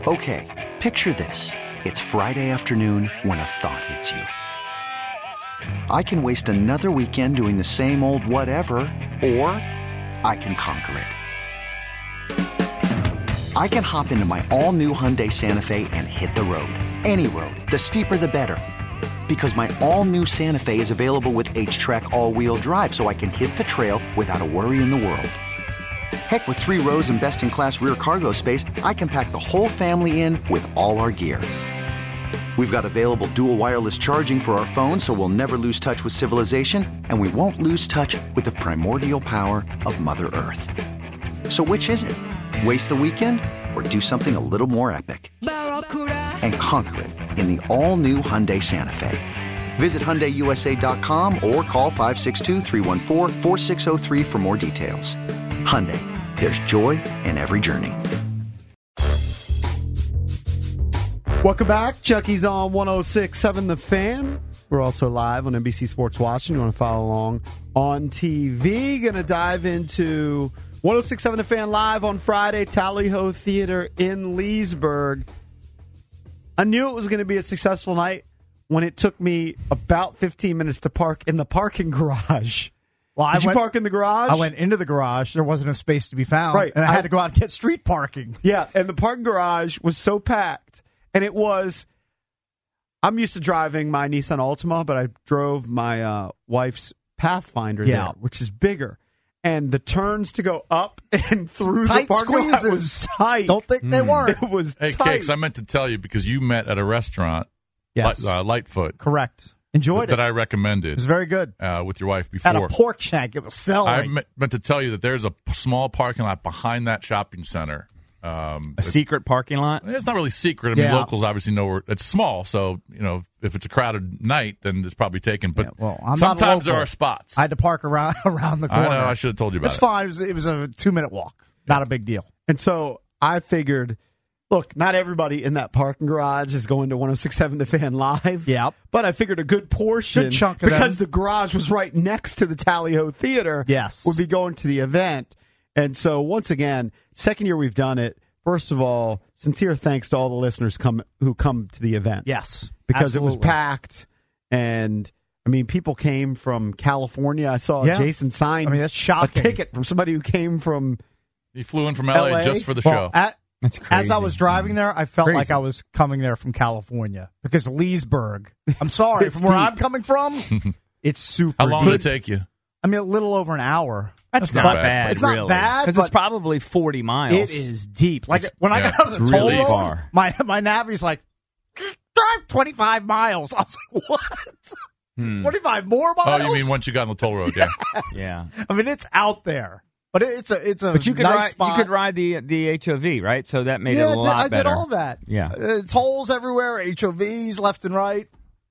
Okay, picture this. It's Friday afternoon when a thought hits you. I can waste another weekend doing the same old whatever, or I can conquer it. I can hop into my all-new Hyundai Santa Fe and hit the road. Any road. The steeper, the better. Because my all-new Santa Fe is available with H-Track all-wheel drive, so I can hit the trail without a worry in the world. Heck, with 3 rows and best-in-class rear cargo space, I can pack the whole family in with all our gear. We've got available dual wireless charging for our phones, so we'll never lose touch with civilization, and we won't lose touch with the primordial power of Mother Earth. So which is it? Waste the weekend or do something a little more epic? And conquer it in the all-new Hyundai Santa Fe. Visit HyundaiUSA.com or call 562-314-4603 for more details. Hyundai, there's joy in every journey. Welcome back. Chucky's on 106.7 The Fan. We're also live on NBC Sports Washington. You want to follow along on TV. Going to dive into 106.7 The Fan live on Friday, Tally Ho Theater in Leesburg. I knew it was going to be a successful night when it took me about 15 minutes to park in the parking garage. Well, Did you park in the garage? I went into the garage. There wasn't a space to be found. Right. And I had to go out and get street parking. Yeah, and the parking garage was so packed. And it was, I'm used to driving my Nissan Altima, but I drove my wife's Pathfinder there, which is bigger. And the turns to go up and through tight the parking lot squeezes. was tight. Don't think they weren't. It was Hey, tight. Kix, I meant to tell you because you met at a restaurant, Yes. Lightfoot, Correct. Enjoyed that it. I It recommended was very good. with your wife before. At a pork shank. It was selling. I meant to tell you that there's a small parking lot behind that shopping center. A secret parking lot? It's not really secret. I mean, Yeah. locals obviously know where it's small, so if it's a crowded night, then it's probably taken. But I'm not sometimes there local. are spots. I had to park around the corner. I know. I should have told you about It's it. fine. It was a 2-minute walk. Not a big deal. And so I figured, look, not everybody in that parking garage is going to 106.7 The Fan live. Yep. But I figured a good portion, Good chunk of because them. the garage was right next to the Tally Ho Theater, Yes. would be going to the event. And so once again, second year we've done it. First of all, sincere thanks to all the listeners who come to the event. Yes. Because it was absolutely. packed. And, I mean, people came from California. I saw Jason sign that's a shocking. ticket from somebody who came from He flew in from LA, LA? just for the Well, show. That's crazy. As I was driving there, I felt Crazy. like I was coming there from California because Leesburg. I'm sorry, It's from where deep. I'm coming from, it's super. How long deep. did it take you? I mean, a little over an hour. That's not not bad. bad. It's not really. bad, Because but it's probably 40 miles. It is deep. Like when I got on the it's toll really road, far. my Navi's like, drive 25 miles. I was like, what? 25 more miles? Oh, you mean once you got on the toll road? Yeah. Yeah. I mean, it's out there, but it's a But you could nice ride. spot. You could ride the HOV, right? So that made it a lot I better. did all that. Yeah. Tolls everywhere, HOVs left and right.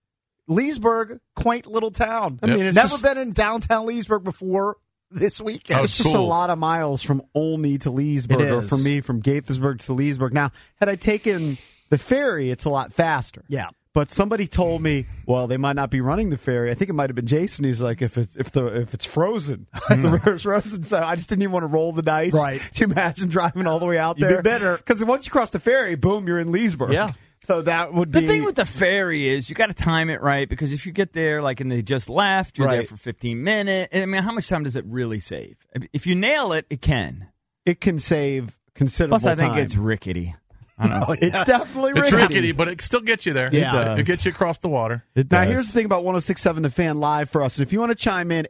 Leesburg, quaint little town. I mean, it's never just- been in downtown Leesburg before this weekend. Oh, It's just a cool. lot of miles from Olney to Leesburg, It or is. for me, from Gaithersburg to Leesburg. Now, had I taken the ferry, it's a lot faster. Yeah. But somebody told me, well, they might not be running the ferry. I think it might have been Jason. He's like, if it's frozen, if the river's frozen. So I just didn't even want to roll the dice. Right. To imagine driving all the way out You'd there. be bitter. Because once you cross the ferry, boom, you're in Leesburg. Yeah. So that would be The thing with the ferry is you got to time it right, because if you get there like and they just left, you're there Right. for 15 minutes. I mean, how much time does it really save? If you nail it, it can. it can save considerable Plus, I think time. it's rickety. I don't know. It's definitely It's rickety. rickety, but it still gets you there. Yeah. It gets you across the water. Now, here's the thing about 106.7 The Fan live for us. And if you want to chime in,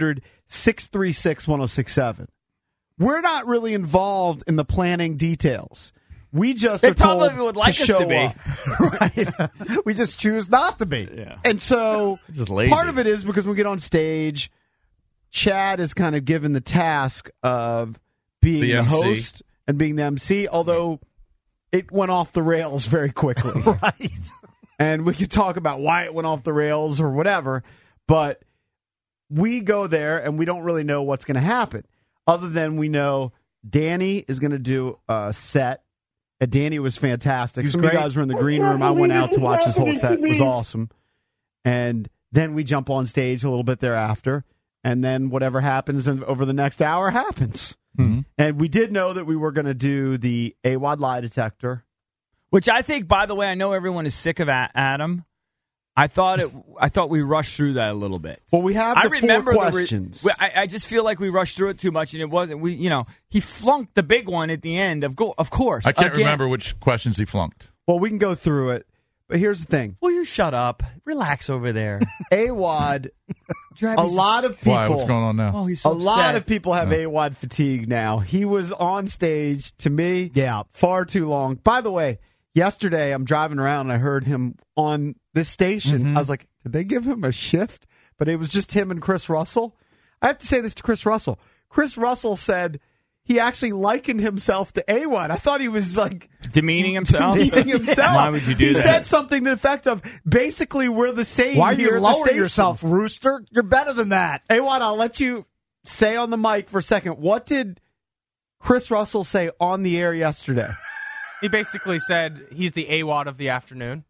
800-636-1067. We're not really involved in the planning details. We just They are told probably would like to us show to be. up. Right. We just choose not to be. Yeah. And so Just lazy. part of it is because we get on stage, Chad is kind of given the task of being The the MC. host and being the MC, although it went off the rails very quickly. Right. And we could talk about why it went off the rails or whatever, but we go there and we don't really know what's going to happen, other than we know Danny is going to do a set. And Danny was fantastic. He's Some of great. you guys were in the green room. I went out to watch his whole set. It was awesome. And then we jump on stage a little bit thereafter, and then whatever happens over the next hour happens. Mm-hmm. And we did know that we were going to do the AWOD lie detector. Which I think, by the way, I know everyone is sick of Adam. I thought we rushed through that a little bit. Well, we have the four questions. I just feel like we rushed through it too much, and it wasn't. He flunked the big one at the end. Of course. I can't remember which questions he flunked. Well, we can go through it, but here's the thing. Will you shut up? Relax over there. AWOD. A lot of people. Why? What's going on now? Oh, he's so a lot upset. of people have AWOD fatigue now. He was on stage, to me, far too long. By the way, yesterday I'm driving around and I heard him on this station. Mm-hmm. I was like, did they give him a shift? But it was just him and Chris Russell. I have to say this to Chris Russell. Chris Russell said he actually likened himself to AWOD. I thought he was like demeaning himself. Why would you do that? He said something to the effect of, basically, we're the same. Why are here you at the lowering station. yourself, Rooster? You're better than that. AWOD, I'll let you say on the mic for a second. What did Chris Russell say on the air yesterday? He basically said he's the AWOD of the afternoon.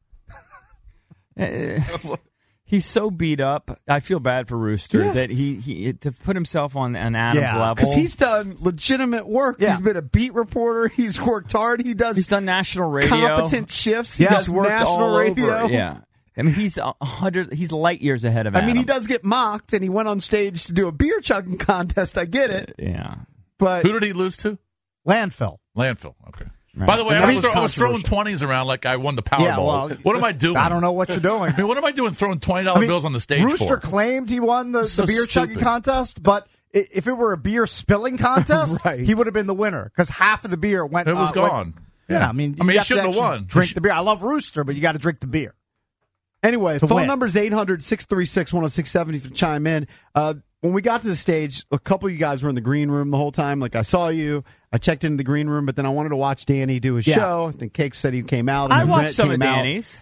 He's so beat up. I feel bad for Rooster that he to put himself on Adam's level. Because he's done legitimate work. Yeah. He's been a beat reporter. He's worked hard. He's done national radio. Competent shifts. He does worked national all radio. Over. Yeah. I mean, he's 100. He's light years ahead of Adam. I mean, he does get mocked, and he went on stage to do a beer chugging contest. I get it. Yeah. But who did he lose to? Landfill. Okay. Right. By the way, And I was throwing 20s around like I won the Powerball. Yeah, well, what am I doing? I don't know what you're doing. I mean, what am I doing throwing $20 bills on the stage Rooster for? claimed he won the beer chugging stupid. contest, but if it were a beer spilling contest, Right. he would have been the winner because half of the beer went. It was gone. Yeah, I mean, he you have shouldn't to have actually won. Drink the beer. I love Rooster, but you got to drink the beer. anyway, To phone win. number is 800-636-1067 to chime in. When we got to the stage, a couple of you guys were in the green room the whole time. Like, I saw you. I checked into the green room, but then I wanted to watch Danny do his show. I think Cake said he came out. And I then watched Brent some of came out. Danny's.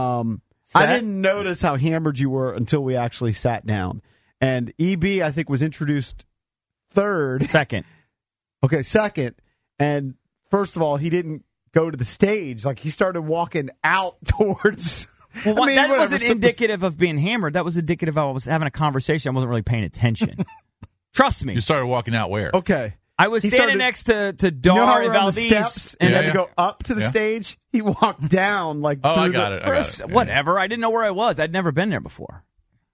I didn't notice how hammered you were until we actually sat down. And EB, I think, was introduced third. Second. Okay, second. And first of all, he didn't go to the stage. Like, he started walking out towards... Well, I mean, that whatever. wasn't indicative of being hammered. That was indicative of I was having a conversation. I wasn't really paying attention. Trust me. You started walking out where? Okay. I was He standing started- next to You know how Dar we're and on the Valdez. steps and Yeah, then yeah. go up to the Yeah. stage? He walked down like Oh, through I got it. Chris, Yeah. whatever. I didn't know where I was. I'd never been there before.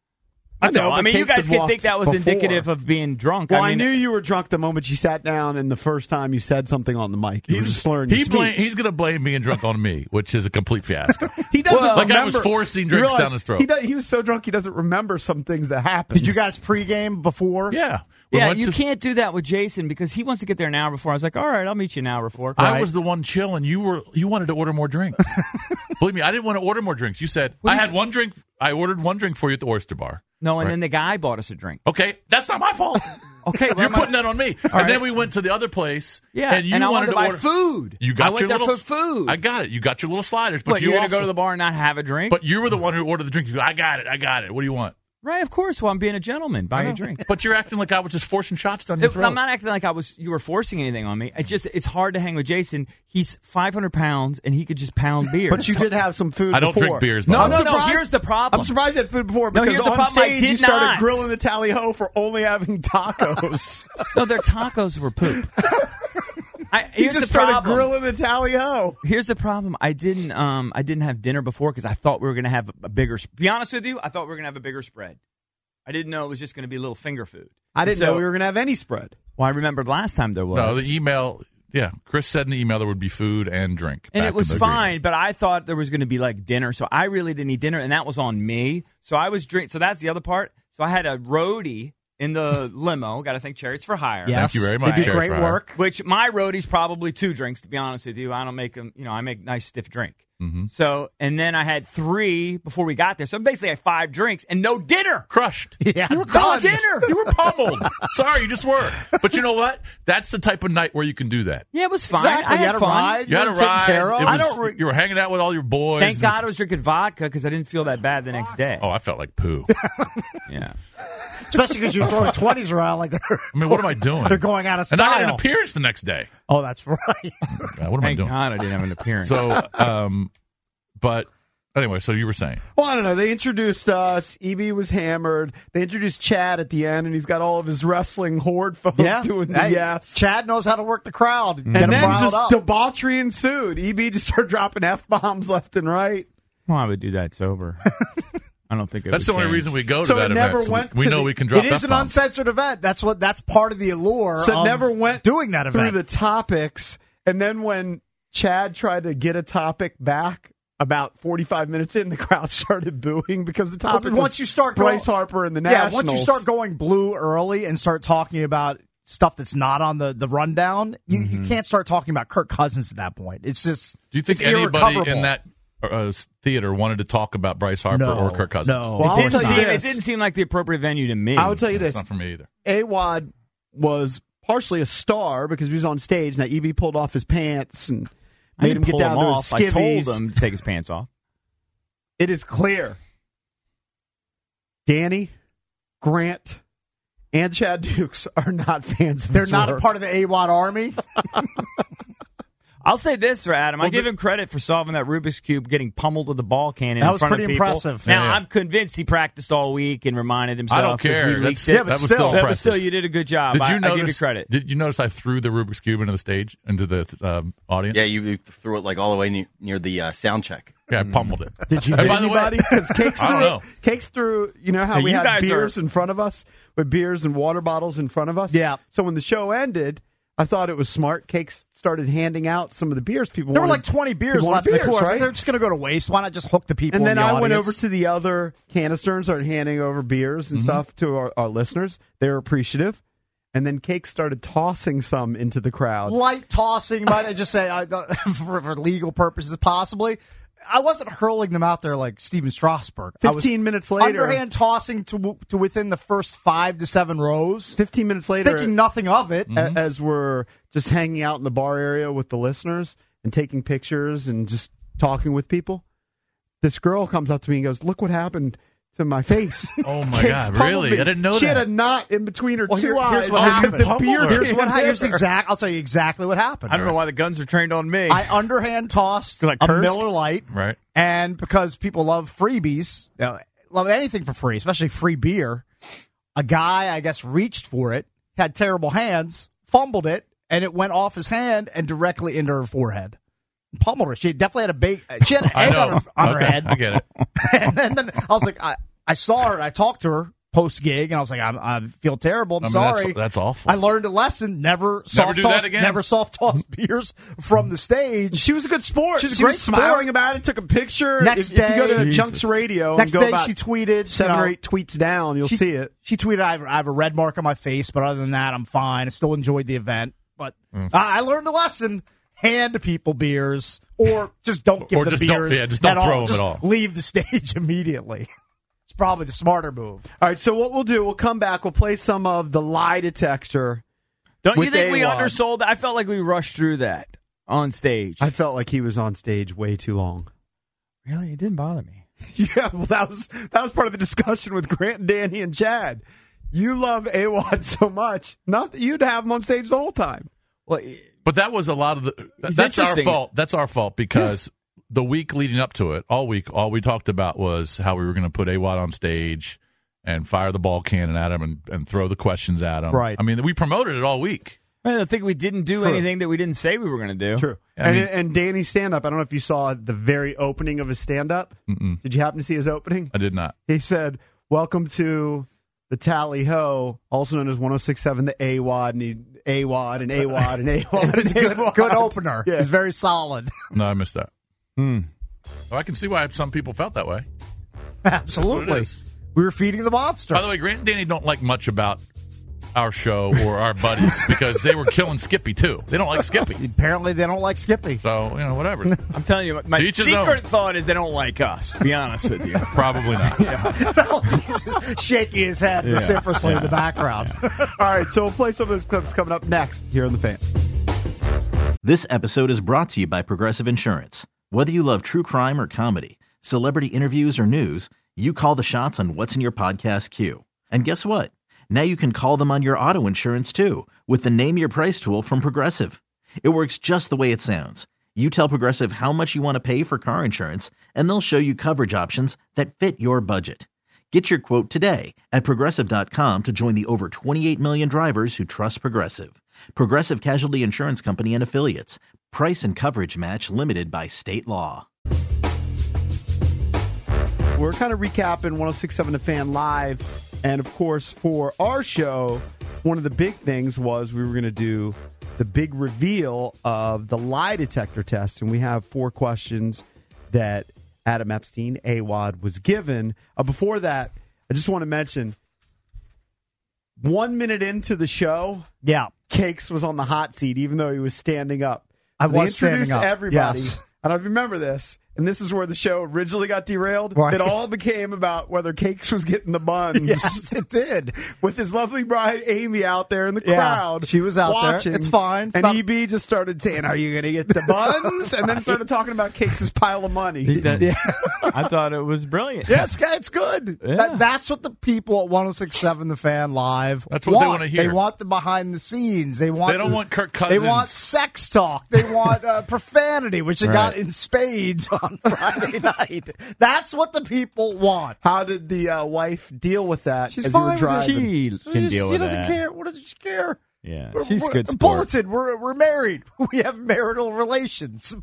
I know, I but mean, you Cakes guys had can think walked that was before. indicative of being drunk. Well, I mean, I knew you were drunk the moment you sat down, and the first time you said something on the mic. You were just slurring your speech. He's going to blame being drunk on me, which is a complete fiasco. He doesn't Like I remember. was forcing You drinks realize down his throat. He was so drunk he doesn't remember some things that happened. Did you guys pregame before? Yeah. We yeah, went you to- can't do that with Jason because he wants to get there an hour before. I was like, all right, I'll meet you an hour before. I was the one chilling. You wanted to order more drinks. Believe me, I didn't want to order more drinks. You said I had one drink. I ordered one drink for you at the Oyster Bar. No, and Right. then the guy bought us a drink. Okay, that's not my fault. Okay, well, You're am I- putting that on me. And right. then we went to the other place. Yeah, and you I wanted wanted to buy order food. You got I went your there little for food. I got it. You got your little sliders, but What, you you're also going to go to the bar and not have a drink? But you were the one who ordered the drink. You go, I got it. What do you want? Right, of course. Well, I'm being a gentleman. Buy a drink. But you're acting like I was just forcing shots down your throat. I'm not acting like you were forcing anything on me. It's hard to hang with Jason. He's 500 pounds and he could just pound beer. But you did have some food. I don't before. drink beers, No, by I'm the way. No, surprised. here's the problem. I'm surprised you had food before No, because here's the on problem. I stage did you started not. grilling the tally ho for only having tacos. No, their tacos were poop. He Here's just the started problem. grilling the tally ho. Here's the problem. I didn't have dinner before because I thought we were going to have a bigger. Be honest with you, I thought we were going to have a bigger spread. I didn't know it was just going to be a little finger food. I didn't So- know we were going to have any spread. Well, I remembered last time there was. No, the email. Yeah, Chris said in the email there would be food and drink. And back it was in the fine, agreement. but I thought there was going to be like dinner, so I really didn't eat dinner, and that was on me. So I was drink. So that's the other part. So I had a roadie in the limo. Got to thank Chariots for Hire. Yes. Thank you very much, They do Sheriff great Fryer. work. Which my roadie's probably 2 drinks. To be honest with you, I don't make them. I make nice stiff drink. Mm-hmm. So and then I had 3 before we got there. So basically, I had 5 drinks and no dinner. Crushed. Yeah. You were No crushed. dinner. You were pummeled. Sorry, you just were. But you know what? That's the type of night where you can do that. Yeah, it was fine. Exactly. I You had had a fun. ride. You had a were taken ride. care of. It I was- don't re- you were hanging out with all your boys. Thank God I was drinking vodka because I didn't feel that bad the next day. Oh, I felt like poo. Yeah. Especially because you were throwing 20s around like they're, I mean, what am I doing? they're going out of And I had an style. appearance the next day. Oh, that's right. God, what am I Thank doing? God I didn't have an appearance. So, but Anyway, so you were saying. Well, I don't know. They introduced us. EB was hammered. They introduced Chad at the end, and he's got all of his wrestling horde folk doing the yes. Chad knows how to work the crowd. And then just debauchery ensued. EB just started dropping F-bombs left and right. Well, I would do that sober. I don't think that's the only reason we go to so that it never event. Went so we know we can drop It is an F-bombs. uncensored event. That's part of the allure. So it never went doing that event. through the topics. And then when Chad tried to get a topic back, about 45 minutes in, the crowd started booing because the topic once you start Bryce Harper and the Nationals. Yeah, once you start going blue early and start talking about stuff that's not on the rundown, you can't start talking about Kirk Cousins at that point. It's just. Do you think anybody in that theater wanted to talk about Bryce Harper or Kirk Cousins? No. Well, it didn't seem like the appropriate venue to me. I will tell you this. It's not for me either. AWOD was partially a star because he was on stage. Now, EB pulled off his pants and made him get down to his skivvies. I told him to take his pants off. It is clear. Danny, Grant, and Chad Dukes are not fans of They're his not work. a part of the AWOD army. I'll say this for Adam. I give him credit for solving that Rubik's Cube, getting pummeled with the ball cannon. That was in front pretty of people. impressive. Now, Yeah. I'm convinced he practiced all week and reminded himself. I don't care. We leaked That it. was still But impressive. still, you did a good job. Did you I notice? give you credit. Did you notice I threw the Rubik's Cube into the stage, into the audience? Yeah, you threw it like all the way near the sound check. Yeah, I pummeled it. Did you And hit by the way- anybody? Because Cakes I don't threw, know. Cakes threw, you know how Now, we you had guys beers in front of us with beers and water bottles in front of us? Yeah. So when the show ended, I thought it was smart. Cakes started handing out some of the beers people There were wanted. like 20 beers people left wanted in the cooler. right? They're just going to go to waste. Why not just hook the people And then in the I went audience? over to the other canister and started handing over beers and stuff to our listeners. They were appreciative. And then Cake started tossing some into the crowd. light tossing, might I just say, for legal purposes, possibly. I wasn't hurling them out there like Steven Strasburg. 15 minutes later. Underhand tossing to within the first 5 to 7 rows. 15 minutes later, Thinking nothing of it. as we're just hanging out in the bar area with the listeners and taking pictures and just talking with people, this girl comes up to me and goes, "Look what happened to my face." Oh my Cakes God! pummeled Really? me. I didn't know she that. had a knot in between her Well, two eyes. here's what because happened. the beer Here's what came here's in. exact. I'll tell you exactly what happened. I don't know why the guns are trained on me. I underhand tossed Like a cursed? Miller Lite, Right. and because people love freebies, love anything for free, especially free beer. A guy, I guess, reached for it, had terrible hands, fumbled it, and it went off his hand and directly into her forehead. Pummeled her. She definitely had a big. She had an I egg know. on her Okay, head. I get it. And then I was like, I saw her. And I talked to her post gig, and I was like, I feel terrible. I'm I mean, sorry. That's awful. I learned a lesson. Never do soft that toss. again. Never soft toss beers from the stage. She was a good sport. She's a She great was smiling sport. about it, took a picture. Next if you go to day- Junks Radio Next and go day, about she tweeted 7 you know, or 8 tweets down, you'll see it. She tweeted, I have a red mark on my face, but other than that, I'm fine. I still enjoyed the event. But I learned a lesson. Hand people beers, or just don't give Or them just don't- beers. yeah, just don't at throw all. them Just at all. Leave the stage immediately. It's probably the smarter move. All right, so what we'll do, we'll come back, we'll play some of the lie detector. Don't you with think we AWOD. undersold that? I felt like we rushed through that on stage. I felt like he was on stage way too long. Really? It didn't bother me. Yeah, well, that was part of the discussion with Grant, Danny, and Chad. You love AWOD so much, not that you'd have him on stage the whole time. Well, But that was a lot of the. It's That's our interesting. fault. That's our fault because the week leading up to it, all week, all we talked about was how we were going to put AWOD on stage and fire the ball cannon at him and throw the questions at him. Right. I mean, we promoted it all week. I don't think we didn't do anything that we didn't say we were going to do. True. I mean- and Danny's stand-up, I don't know if you saw the very opening of his stand-up. Did you happen to see his opening? I did not. He said, "Welcome to the Tally Ho, also known as 106.7, the AWOD, and AWOD, and AWOD, and AWOD. It was a and good AWOD." opener. Yeah. It's very solid. No, I missed that. Well, I can see why some people felt that way. Absolutely. is. We were feeding the monster. By the way, Grant and Danny don't like much about our show or our buddies because they were killing Skippy too. They don't like Skippy. Apparently, they don't like Skippy. So, whatever. I'm telling you, my To each his own. secret thought is they don't like us, to be honest with you. Probably not. He's just shaking his head vociferously in the background. All right, so we'll play some of those clips coming up next here on The Fan. This episode is brought to you by Progressive Insurance. Whether you love true crime or comedy, celebrity interviews or news, you call the shots on what's in your podcast queue. And guess what? Now you can call them on your auto insurance too with the Name Your Price tool from Progressive. It works just the way it sounds. You tell Progressive how much you want to pay for car insurance, and they'll show you coverage options that fit your budget. Get your quote today at Progressive.com to join the over 28 million drivers who trust Progressive. Progressive Casualty Insurance Company and Affiliates. Price and coverage match limited by state law. We're kind of recapping 106.7 The Fan Live. And, of course, for our show, one of the big things was we were going to do the big reveal of the lie detector test. And we have 4 questions that Adam Epstein, AWOD, was given. Before that, I just want to mention 1 minute into the show, Cakes was on the hot seat, even though he was standing up. I They was standing introduced up. everybody. Yes. And I remember this. And this is where the show originally got derailed. Right. It all became about whether Cakes was getting the buns. Yes, it did. With his lovely bride, Amy, out there in the Yeah, crowd. she was out there. watching. It's fine. It's and not- EB just started saying, "Are you going to get the buns?" And then started talking about Cakes' pile of money. I thought it was brilliant. Yeah, it's good. Yeah. That's what the people at 106.7 The Fan Live That's what they wanna hear. They want the behind the scenes. They don't want Kirk Cousins. They want sex talk. They want profanity, which they got Right. in spades on Friday night. That's what the people want. How did the wife deal with that She's as you were fine with driving? She can deal she with doesn't that. care. What does she care? Yeah, We're- she's we're- good sport. Bulletin, we're married. We have marital relations.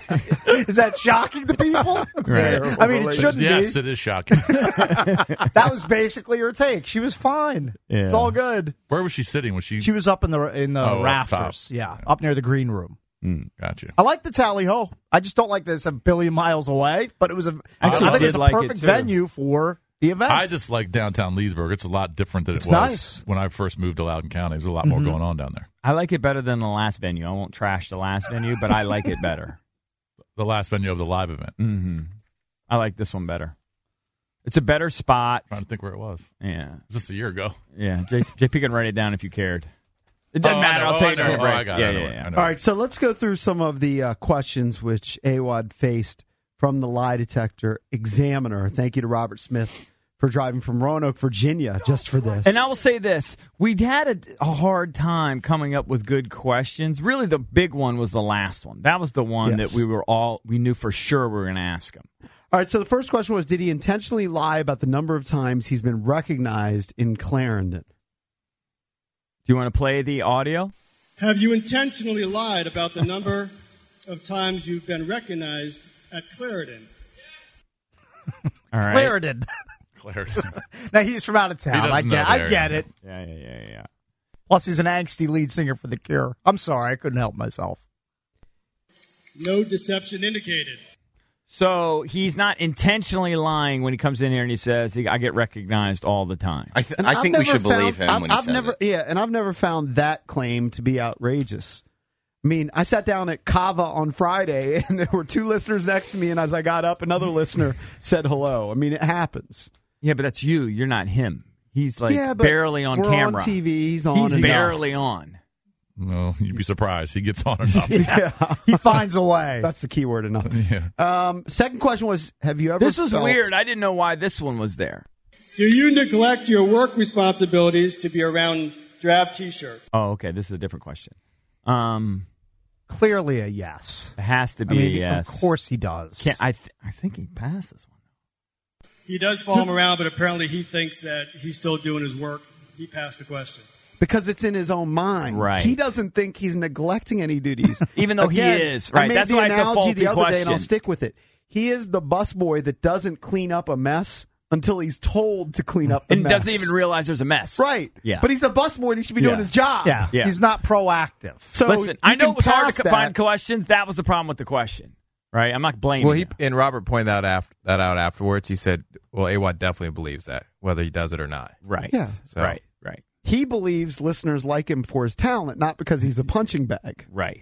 Is that shocking to people? Right. I mean, it shouldn't Yes, be. it is shocking. That was basically her take. She was fine. Yeah. It's all good. Where was she sitting? Was she? She was up in the up rafters. top. Yeah, up near the green room. Gotcha. I like the tally ho. I just don't like that it's a billion miles away, but it was a. Actually, I think did it's a like it, perfect too. venue for the event. I just like downtown Leesburg. It's a lot different than it It's was nice. when I first moved to Loudoun County. There's a lot more going on down there. I like it better than the last venue. I won't trash the last venue, but I like it better. The last venue of the live event. Mm-hmm. I like this one better. It's a better spot. Trying to think where it was. Yeah, It was just a year ago. yeah. JP can write it down if you cared. It doesn't Oh, I matter. know. I'll tell I you during know. the break. I got it. yeah, I know yeah, it. yeah. I know. All right, so let's go through some of the questions which AWOD faced from the lie detector examiner. Thank you to Robert Smith for driving from Roanoke, Virginia, just for this. And I will say this. We had a hard time coming up with good questions. Really, the big one was the last one. That was the one Yes. that we knew for sure we were going to ask him. All right, so the first question was, did he intentionally lie about the number of times he's been recognized in Clarendon? Do you want to play the audio? Have you intentionally lied about the number of times you've been recognized at Clarendon? All right. Clarendon. Clarendon. Now he's from out of town. He doesn't know I the get area. it. Yeah. Plus, he's an angsty lead singer for The Cure. I'm sorry, I couldn't help myself. No deception indicated. So he's not intentionally lying when he comes in here and he says, I get recognized all the time. I And think I've we never should believe found- him when he I've says never, it. Yeah, and I've never found that claim to be outrageous. I mean, I sat down at Kava on Friday, and there were 2 listeners next to me, and as I got up, another listener said hello. I mean, it happens. Yeah, but that's you. You're not him. He's like Yeah, but barely on we're camera. on TV. He's on. He's enough. barely on. No, you'd be surprised. He gets on enough. Yeah, He finds a way. that's the key word. Enough. Yeah. Second question was, have you ever? This was felt- weird. I didn't know why this one was there. Do you neglect your work responsibilities to be around drab T-shirt? Oh, okay. This is a different question. Clearly a yes. It has to I be mean, a yes. of course he does. I think he passed this one. He does follow him around, but apparently he thinks that he's still doing his work. He passed the question. Because it's in his own mind. Right. He doesn't think he's neglecting any duties. Even though he Again, is. I Right. made That's the why it's a analogy faulty the other day, and I'll question. stick with it. He is the busboy that doesn't clean up a mess until he's told to clean up the And mess. doesn't even realize there's a mess. Right. Yeah. But he's a busboy and he should be doing Yeah. his job. Yeah. Yeah. He's not proactive. So Listen, you I know can it was hard pass to that. find questions. That was the problem with the question. Right? I'm not blaming Well, you. and Robert pointed that out afterwards. He said, "Well, AWOD definitely believes that, whether he does it or not." Right. Yeah. So- Right. He believes listeners like him for his talent, not because he's a punching bag. Right.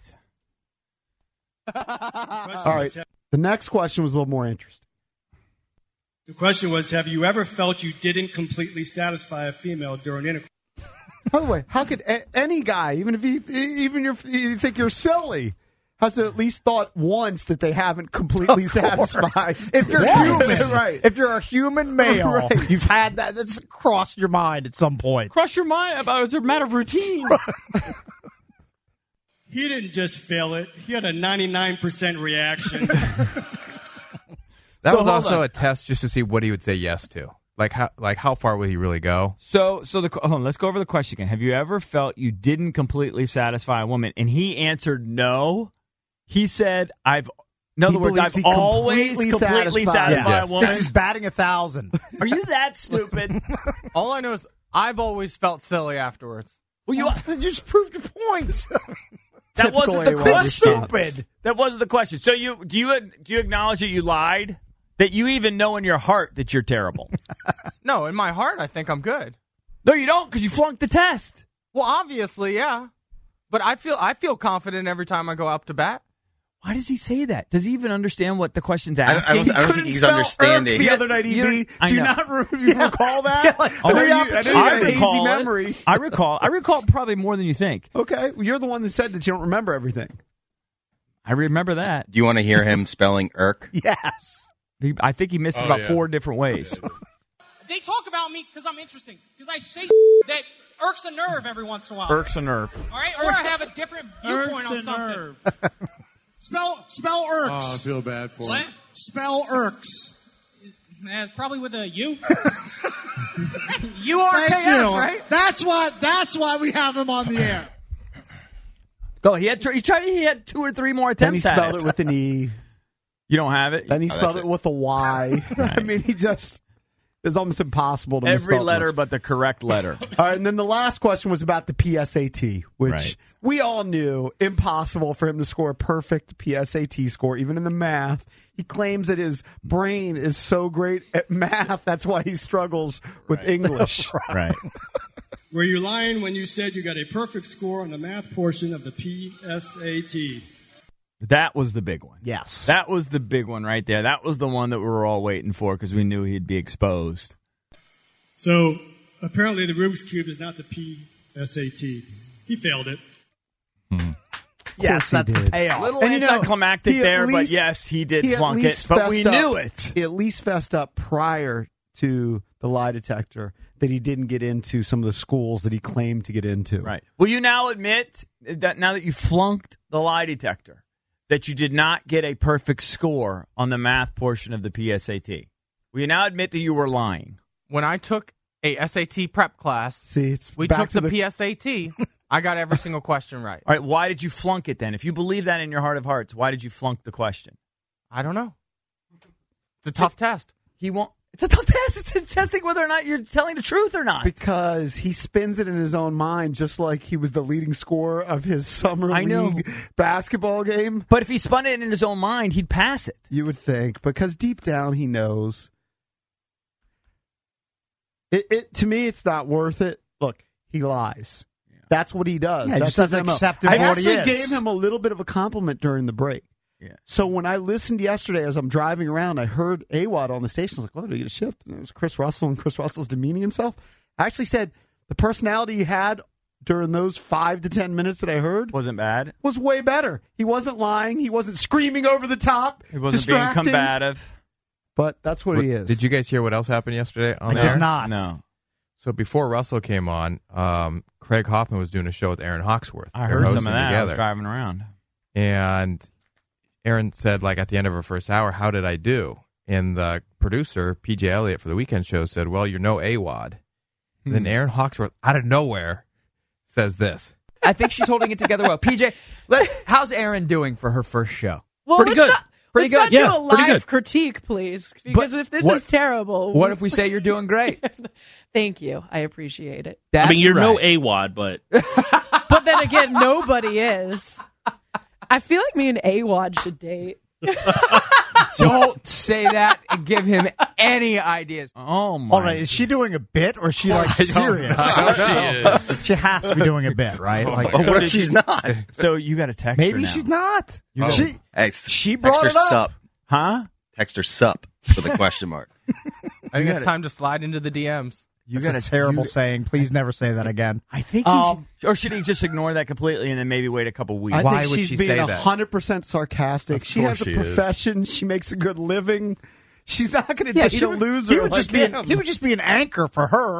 All right. The next question was a little more interesting. The question was, have you ever felt you didn't completely satisfy a female during intercourse? By the way, how could any guy, even if you think you're silly, has to at least thought once that they haven't completely Of course. satisfied? If you're Once. human, Right. If you're a human male, Right. you've had that. That's crossed your mind at some point. Crush your mind about it's a matter of routine. He didn't just fail it. He had a 99% reaction. That So was hold also on. a test just to see what he would say yes to. Like how far would he really go? So hold on, let's go over the question again. Have you ever felt you didn't completely satisfy a woman? And he answered no. He said, in other words, I've always completely satisfied a woman. He's batting 1,000. Are you that stupid? All I know is I've always felt silly afterwards. Well, you just proved your point. that wasn't the Typical question. A1 response. That wasn't the question. So do you acknowledge that you lied? That you even know in your heart that you're terrible? No, in my heart, I think I'm good. No, you don't, because you flunked the test. Well, obviously, yeah. But I feel confident every time I go up to bat. Why does he say that? Does he even understand what the question's I asking? don't think he's understanding. The other night, EB. Do you not recall that? I know you you got I an hazy recall it. memory. I recall probably more than you think. Okay, well, you're the one that said that you don't remember everything. I remember that. Do you want to hear him spelling irk? Yes. I think he missed it about 4 different ways. They talk about me because I'm interesting. Because I say that irks a nerve every once in a while. Irks a nerve. All right? Or I have a different viewpoint on something. Spell irks. Oh, I feel bad for What? him. Spell irks. It's probably with a U. U-R-K-S, right? That's why we have him on the air. Go. He had 2 or 3 more Then he attempts at spelled it with an E. You don't have it? Then he spelled that's it with a Y. I mean, it's almost impossible to Every misspell letter much. but the correct letter. All right, and then the last question was about the PSAT, which Right. we all knew impossible for him to score a perfect PSAT score, even in the math. He claims that his brain is so great at math, that's why he struggles with English. Right. Were you lying when you said you got a perfect score on the math portion of the PSAT? That was the big one. Yes. That was the big one right there. That was the one that we were all waiting for because we knew he'd be exposed. So apparently the Rubik's Cube is not the PSAT. He failed it. Yes, he that's the did. payoff. A little And you know, anticlimactic he at there, but least- yes, he did he at flunk it. least But we fessed up- knew it. He at least fessed up prior to the lie detector that he didn't get into some of the schools that he claimed to get into. Right. Will you now admit that now that you flunked the lie detector, that you did not get a perfect score on the math portion of the PSAT? Will you now admit that you were lying? When I took a SAT prep class, See, it's we back took to the PSAT. I got every single question right. All right, why did you flunk it then? If you believe that in your heart of hearts, why did you flunk the question? I don't know. It's a tough test. He won't. It's a tough test. It's testing whether or not you're telling the truth or not. Because he spins it in his own mind, just like he was the leading scorer of his summer I know. league basketball game. But if he spun it in his own mind, he'd pass it. You would think, because deep down he knows. It to me, it's not worth it. Look, he lies. That's what he does. Yeah, he That's just doesn't his MO. accept him I for what he actually is. gave him a little bit of a compliment during the break. Yeah. So when I listened yesterday as I'm driving around, I heard AWOD on the station. I was like, well, did he get a shift? And it was Chris Russell, and Chris Russell's demeaning himself. I actually said the personality he had during those 5 to 10 minutes that I heard Wasn't bad. was way better. He wasn't lying. He wasn't screaming over the top. He wasn't being distracting. combative. But that's what he is. Did you guys hear what else happened yesterday on I the air? did not. No. So before Russell came on, Craig Hoffman was doing a show with Aaron Hawksworth. I They were heard some hosting of that. I was together. driving around. And Aaron said, like, at the end of her first hour, how did I do? And the producer, PJ Elliott, for the weekend show said, well, you're no AWOD. Then Aaron Hawksworth, out of nowhere, says this. I think she's holding it together well. PJ, how's Erin doing for her first show? Well, Pretty good. Let's not Yeah, do a pretty live good. critique, please, because if this is terrible. What if we say you're doing great? Thank you. I appreciate it. That's I mean, you're no right. AWOD, but But then again, nobody is. I feel like me and AWOD should date. Don't say that and give him any ideas. Oh, my. All right, is she doing a bit or is she like serious? She is. She has to be doing a bit, right? Like, What if she's not? So you got a text her maybe now. she's not. Oh. She brought text her it up. sup. Huh? Text her sup with a question mark. I think it's time to slide into the DMs. That's a terrible saying. Please never say that again. I think or should he just ignore that completely and then maybe wait a couple weeks? I Why think would she's she being say that? 100% sarcastic. Of She has course a she is. profession. She makes a good living. She's not going to Yeah, date a loser. He would like just be him. he would just be an anchor for her.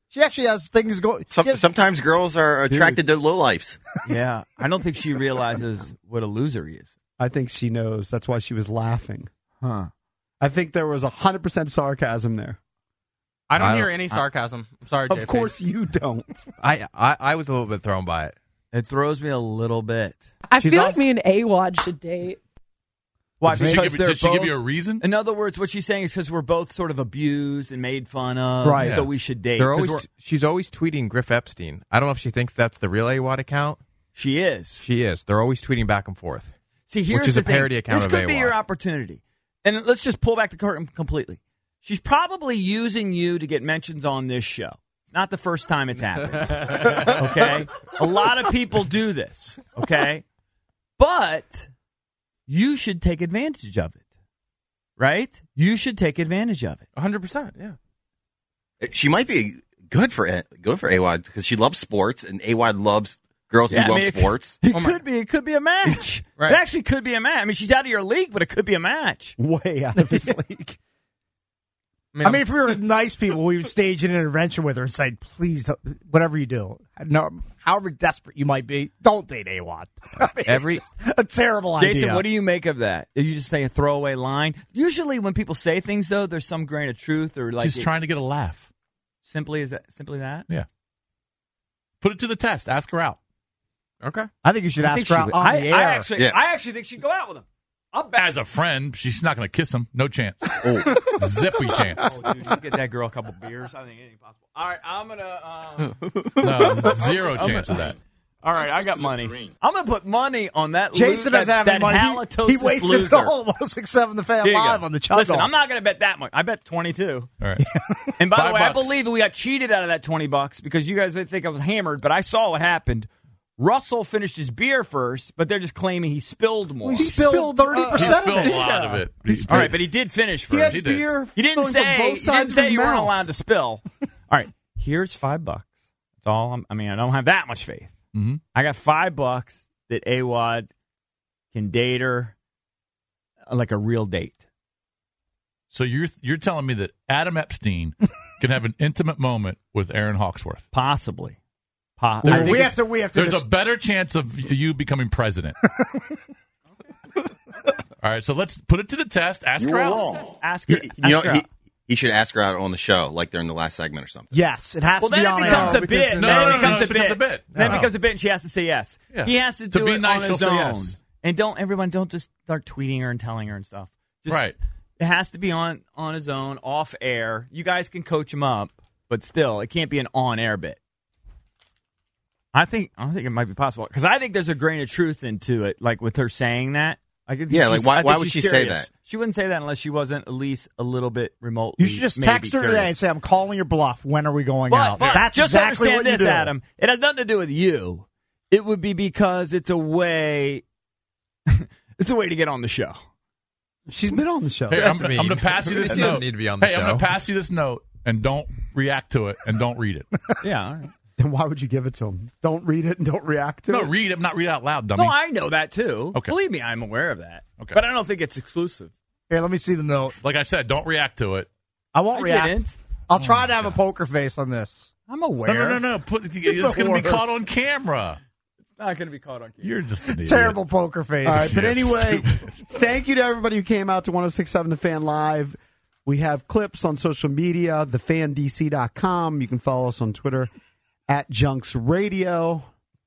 She actually has things going. Sometimes girls are attracted to lowlifes. Yeah, I don't think she realizes what a loser he is. I think she knows. That's why she was laughing. Huh. I think there was 100% sarcasm there. I don't hear any sarcasm. I'm sorry, JP. Of course you don't. I was a little bit thrown by it. It throws me a little bit. I feel like me and AWOD should date. Why? Did Because she give you a reason? In other words, what she's saying is because we're both sort of abused and made fun of, Right. so we should date. She's always tweeting Griff Epstein. I don't know if she thinks that's the real AWOD account. She is. She is. They're always tweeting back and forth. See, here's which is the a parody thing. account This of could be AWOD. your opportunity. And let's just pull back the curtain completely. She's probably using you to get mentions on this show. It's not the first time it's happened. Okay? A lot of people do this. Okay? But you should take advantage of it. Right? You should take advantage of it. 100%, yeah. She might be good for AWOD because she loves sports, and AWOD loves girls who love sports. It could be a match. Right. It actually could be a match. I mean, she's out of your league, but it could be a match. Way out of his league. I mean, if we were nice people, we would stage an intervention with her and say, please, whatever you do, however desperate you might be, don't date AWOD. I mean, a terrible idea. Jason, what do you make of that? Did you just say a throwaway line? Usually when people say things, though, there's some grain of truth. Or like She's trying to get a laugh. Simply that? Yeah. Put it to the test. Ask her out. Okay. I think you should ask her out on the air. I actually think she'd go out with him. As a friend, she's not going to kiss him. No chance. Zippy chance. Oh, dude, you get that girl a couple beers. I think anything possible. All right, I'm going to... No, zero chance of that. All right, I got money. I'm going to put money on that Jason doesn't have any money. He wasted loser. it all. 106.7 The Fan Live on the Chug Listen, Off. I'm not going to bet that much. I bet 22. All right. And by the way, I $5. believe we got cheated out of that $20 because you guys would think I was hammered, but I saw what happened. Russell finished his beer first, but they're just claiming he spilled more. He spilled 30% He of spilled it. a lot of it. All right, but he did finish first. He had did. beer. You didn't flowing from say both sides of his you weren't mouth. allowed to spill. All right, here's $5. That's all. I don't have that much faith. Mm-hmm. I got $5 that AWOD can date her like a real date. So you're telling me that Adam Epstein can have an intimate moment with Aaron Hawksworth? Possibly. We have to. There's a better chance of you becoming president. All right, so let's put it to the test. Ask her out. Ask her. He should ask her out on the show, like during the last segment or something. Yes, it has to be on Then it becomes air. a bit. No, Then it no, becomes it a becomes a bit. bit. Then it No. becomes a bit, and she has to say yes. Yeah. He has to To do be it nice, on she'll his say own. yes. And don't just start tweeting her and telling her and stuff. Just, Right. It has to be on his own, off air. You guys can coach him up, but still, it can't be an on-air bit. I think it might be possible because I think there's a grain of truth into it, like with her saying that. Why would she say that? She wouldn't say that unless she wasn't at least a little bit remotely. You should just text her today and say, "I'm calling your bluff. When are we going out?" But That's just exactly understand what you this, do. Adam. It has nothing to do with you. It would be because it's a way. It's a way to get on the show. She's been on the show. Hey, I'm going to pass you this She doesn't note. need to be on the I'm show. going to pass you this note, and don't react to it, and don't read it. Yeah. All right. Then why would you give it to him? Don't read it and don't react to No, it. read it, not read it out loud, dummy. No, I know that too. Okay. Believe me, I'm aware of that. Okay. But I don't think it's exclusive. Here, let me see the note. Like I said, don't react to it. I won't I react. didn't. I'll try to have a poker face on this. I'm aware. No. It's going to be caught on camera. It's not going to be caught on camera. You're just an idiot. Terrible poker face. All right, but Yeah, anyway, stupid. thank you to everybody who came out to 106.7 The Fan Live. We have clips on social media, thefandc.com. You can follow us on Twitter at Junks Radio.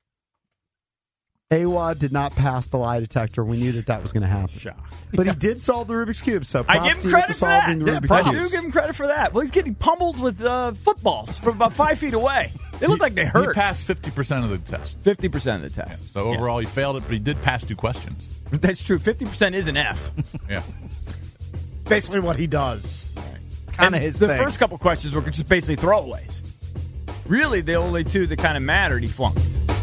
AWOD did not pass the lie detector. We knew that was going to happen. But he did solve the Rubik's Cube, so I props give to him you credit for that. solving the Rubik's I Cube. do give him credit for that. Well, he's getting pummeled with footballs from about 5 feet away. They look like they He hurt. passed 50% of the test. 50% of the test. So overall, he failed it, but he did pass 2 questions. That's true. 50% is an F. Yeah. It's basically what he does. It's kind of his The thing. first couple questions were just basically throwaways. Really, the only 2 that kind of mattered, he flunked.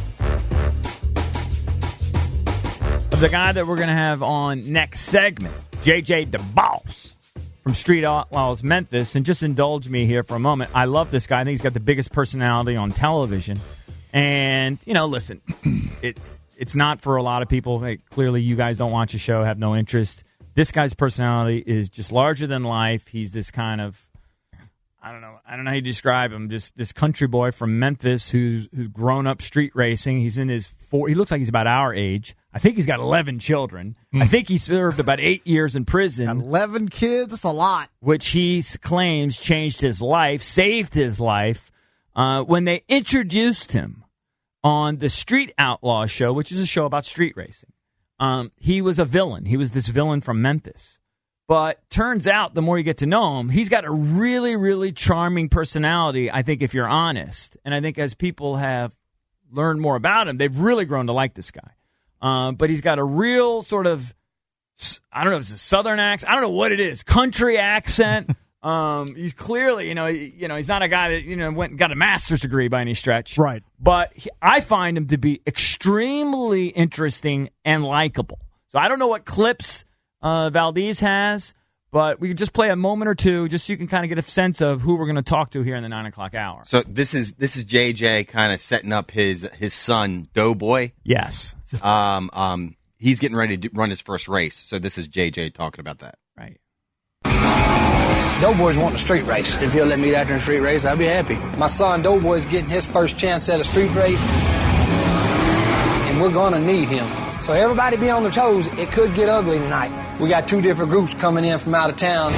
The guy that we're going to have on next segment, JJ DeBoss from Street Outlaws Memphis. And just indulge me here for a moment. I love this guy. I think he's got the biggest personality on television. And, listen, it's not for a lot of people. Hey, clearly, you guys don't watch the show, have no interest. This guy's personality is just larger than life. He's this kind of I don't know how you describe him. Just this country boy from Memphis who's grown up street racing. He's in his he looks like he's about our age. I think he's got 11 children. I think he served about 8 years in prison. Got 11 kids. That's a lot. Which he claims changed his life, saved his life. When they introduced him on the Street Outlaw show, which is a show about street racing, he was a villain. He was this villain from Memphis. But turns out, the more you get to know him, he's got a really, really charming personality, I think, if you're honest. And I think as people have learned more about him, they've really grown to like this guy. But he's got a real sort of, I don't know if it's a southern accent. I don't know what it is. Country accent. He's clearly, he's not a guy that, went and got a master's degree by any stretch. Right. But I find him to be extremely interesting and likable. So I don't know what clips Valdez has, but we can just play a moment or two just so you can kind of get a sense of who we're going to talk to here in the 9 o'clock hour. So this is JJ kind of setting up his son Doughboy. Yes. He's getting ready to run his first race. So this is JJ talking about that. Right. Doughboy's wanting a street race. If he'll let me out there in a street race, I'll be happy. My son Doughboy's getting his first chance at a street race, and we're going to need him. So everybody be on their toes. It could get ugly tonight. We got 2 different groups coming in from out of town.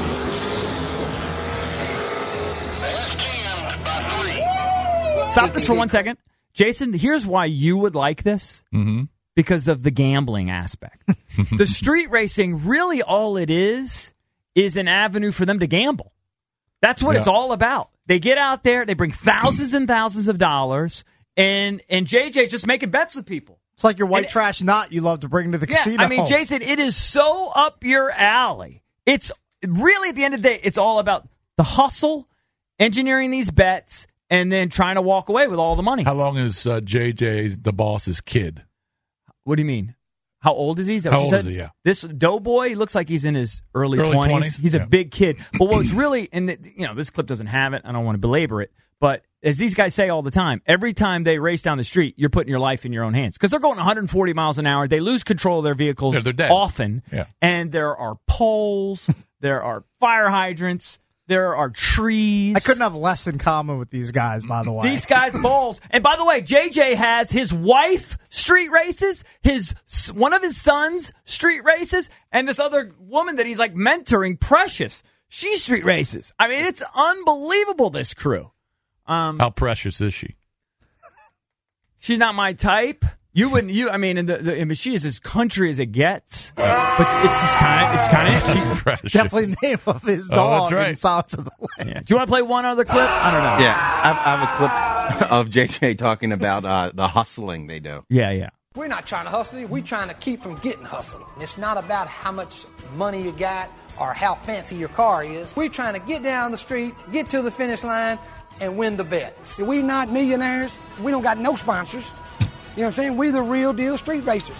Stop this for 1 second. Jason, here's why you would like this. Mm-hmm. Because of the gambling aspect. The street racing, really all it is an avenue for them to gamble. That's what it's all about. They get out there, they bring thousands and thousands of dollars, and JJ's just making bets with people. It's like your white trash knot you love to bring to the casino. I mean, Jason, it is so up your alley. It's really, at the end of the day, it's all about the hustle, engineering these bets, and then trying to walk away with all the money. How long is JJ the boss's kid? What do you mean? How old is he? Is that How what you old said? is he? Yeah. This Doughboy, he looks like he's in his early 20s. He's a big kid. But what's really, this clip doesn't have it. I don't want to belabor it. But as these guys say all the time, every time they race down the street, you're putting your life in your own hands. Because they're going 140 miles an hour. They lose control of their vehicles often. Yeah. And there are poles. There are fire hydrants. There are trees. I couldn't have less in common with these guys, by the way. These guys balls. And by the way, JJ has his wife street races, one of his sons street races, and this other woman that he's like mentoring, Precious, she street races. I mean, it's unbelievable, this crew. How precious is she? She's not my type. You wouldn't. I mean, she is as country as it gets. But it's kind of definitely the name of his dog. That's right. In Silence of the Lambs. Yeah. Do you want to play one other clip? I don't know. Yeah, I have a clip of JJ talking about the hustling they do. Yeah. We're not trying to hustle you. We're trying to keep from getting hustled. It's not about how much money you got or how fancy your car is. We're trying to get down the street, get to the finish line, and win the bet. We're not millionaires. We don't got no sponsors. You know what I'm saying? We're the real deal street racers.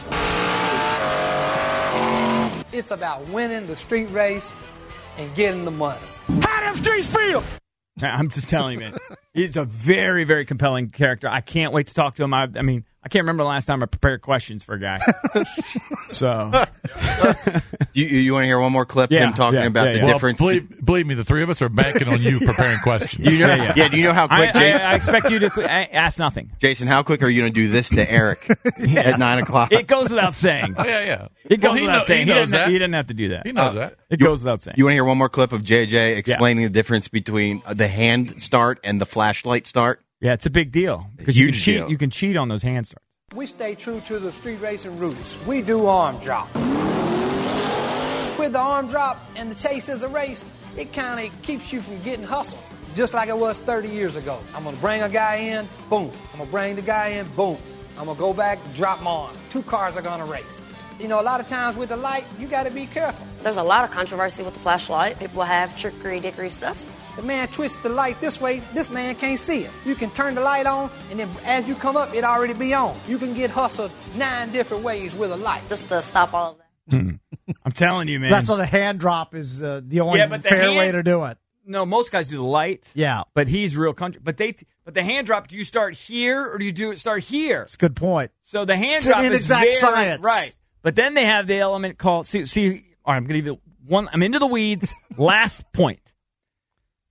It's about winning the street race and getting the money. How them streets feel? I'm just telling you, man. He's a very, very compelling character. I can't wait to talk to him. I mean, I can't remember the last time I prepared questions for a guy. So, you want to hear one more clip? Him talking about the difference. Believe me, the three of us are banking on you preparing questions. Do you know how quick? I expect you to ask nothing. Jason, how quick are you going to do this to Eric at 9 o'clock? It goes without saying. Yeah. It goes without saying. He doesn't have to do that. He knows that. It goes without saying. You want to hear one more clip of JJ explaining the difference between the hand start and the flashlight start? Yeah, it's a big deal because you can cheat on those hand starts. We stay true to the street racing roots. We do arm drop. With the arm drop and the chase is the race, it kind of keeps you from getting hustled, just like it was 30 years ago. I'm going to bring a guy in, boom. I'm going to bring the guy in, boom. I'm going to go back, drop my arm. 2 cars are going to race. You know, a lot of times with the light, you got to be careful. There's a lot of controversy with the flashlight. People have trickery-dickery stuff. The man twists the light this way, this man can't see it. You can turn the light on, and then as you come up, it already be on. You can get hustled 9 different ways with a light. Just to stop all of that. I'm telling you, man. So that's why the hand drop is the only fair way to do it. No, most guys do the light. Yeah. But he's real country. But the hand drop, do you start here or do you start here? It's a good point. So the hand It's drop an is inexact very, science. Right. But then they have the element called, see, all right, I'm going to give you one, I'm into the weeds. Last point.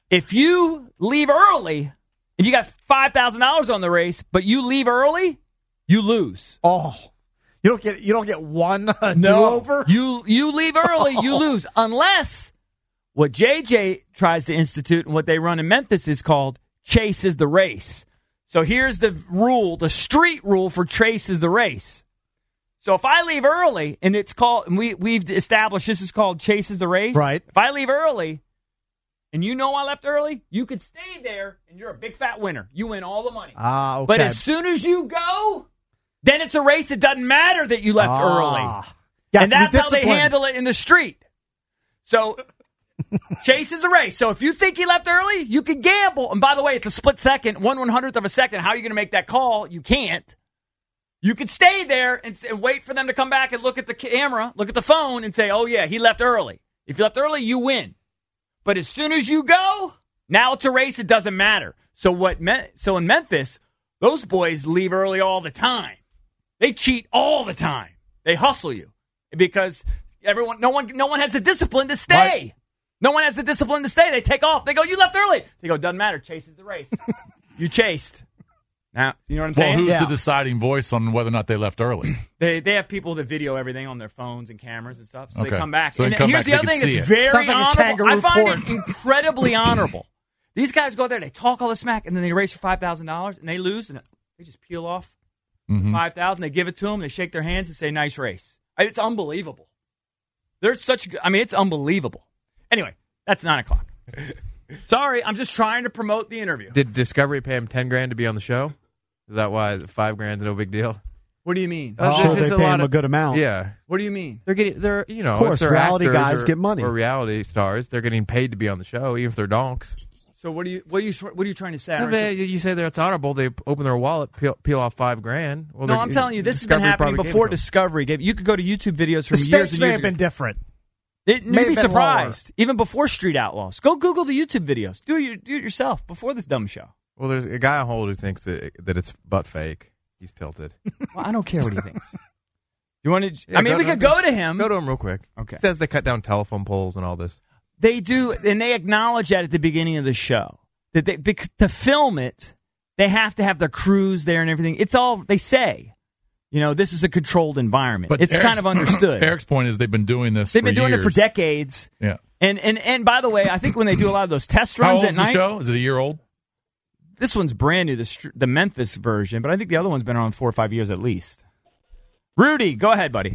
If you leave early and you got $5,000 on the race, but you leave early, you lose. Oh, you don't get one do-over? You leave early, you lose. Unless what JJ tries to institute and what they run in Memphis is called Chase is the Race. So here's the rule, the street rule for Chase is the Race. So if I leave early, and it's called, and we've established this is called Chase is the Race. Right. If I leave early, and you know I left early, you could stay there, and you're a big fat winner. You win all the money. Okay. But as soon as you go, then it's a race. It doesn't matter that you left early. And that's how they handle it in the street. So Chase is a race. So if you think he left early, you can gamble. And by the way, it's a split second, 1/100th of a second. How are you going to make that call? You can't. You could stay there and wait for them to come back and look at the camera, look at the phone, and say, oh, yeah, he left early. If you left early, you win. But as soon as you go, now it's a race. It doesn't matter. So in Memphis, those boys leave early all the time. They cheat all the time. They hustle you because no one has the discipline to stay. Right. No one has the discipline to stay. They take off. They go, you left early. They go, doesn't matter. Chases the race. You chased. Now, you know what I'm saying? Well, who's the deciding voice on whether or not they left early? They have people that video everything on their phones and cameras and stuff, so Okay. they come back. So and here's the other thing that's very honorable. I find it incredibly honorable. These guys go there, they talk all the smack, and then they race for $5,000, and they lose, and they just peel off $5,000. They give it to them, they shake their hands, and say, nice race. It's unbelievable. It's unbelievable. Anyway, that's 9 o'clock. Sorry, I'm just trying to promote the interview. Did Discovery pay him $10,000 to be on the show? Is that why $5,000 is no big deal? What do you mean? Sure, they pay him a good amount. Yeah. What do you mean? They're of course, if they're reality actors guys get money. or reality stars, they're getting paid to be on the show, even if they're donks. So what are you trying to say? You say that it's honorable. They open their wallet, peel off $5,000. Well, no, I'm telling you, this has been happening before Discovery. You could go to YouTube videos from the years stakes and may years have been ago. different. You'd be surprised. Even before Street Outlaws. Go Google the YouTube videos. Do it yourself before this dumb show. Well, there's a guy on hold who thinks that it's butt fake. He's tilted. Well, I don't care what he thinks. You want to? Yeah, we could go to him. Go to him real quick. Okay. It says they cut down telephone poles and all this. They do, and they acknowledge that at the beginning of the show. That to film it, they have to have their crews there and everything. It's all they say. This is a controlled environment. But it's kind of understood. Eric's point is they've been doing this. They've been doing it for decades. Yeah. And by the way, I think when they do a lot of those test runs at night. How old is the show? Is it a year old? This one's brand new, the Memphis version, but I think the other one's been on 4 or 5 years at least. Rudy, go ahead, buddy.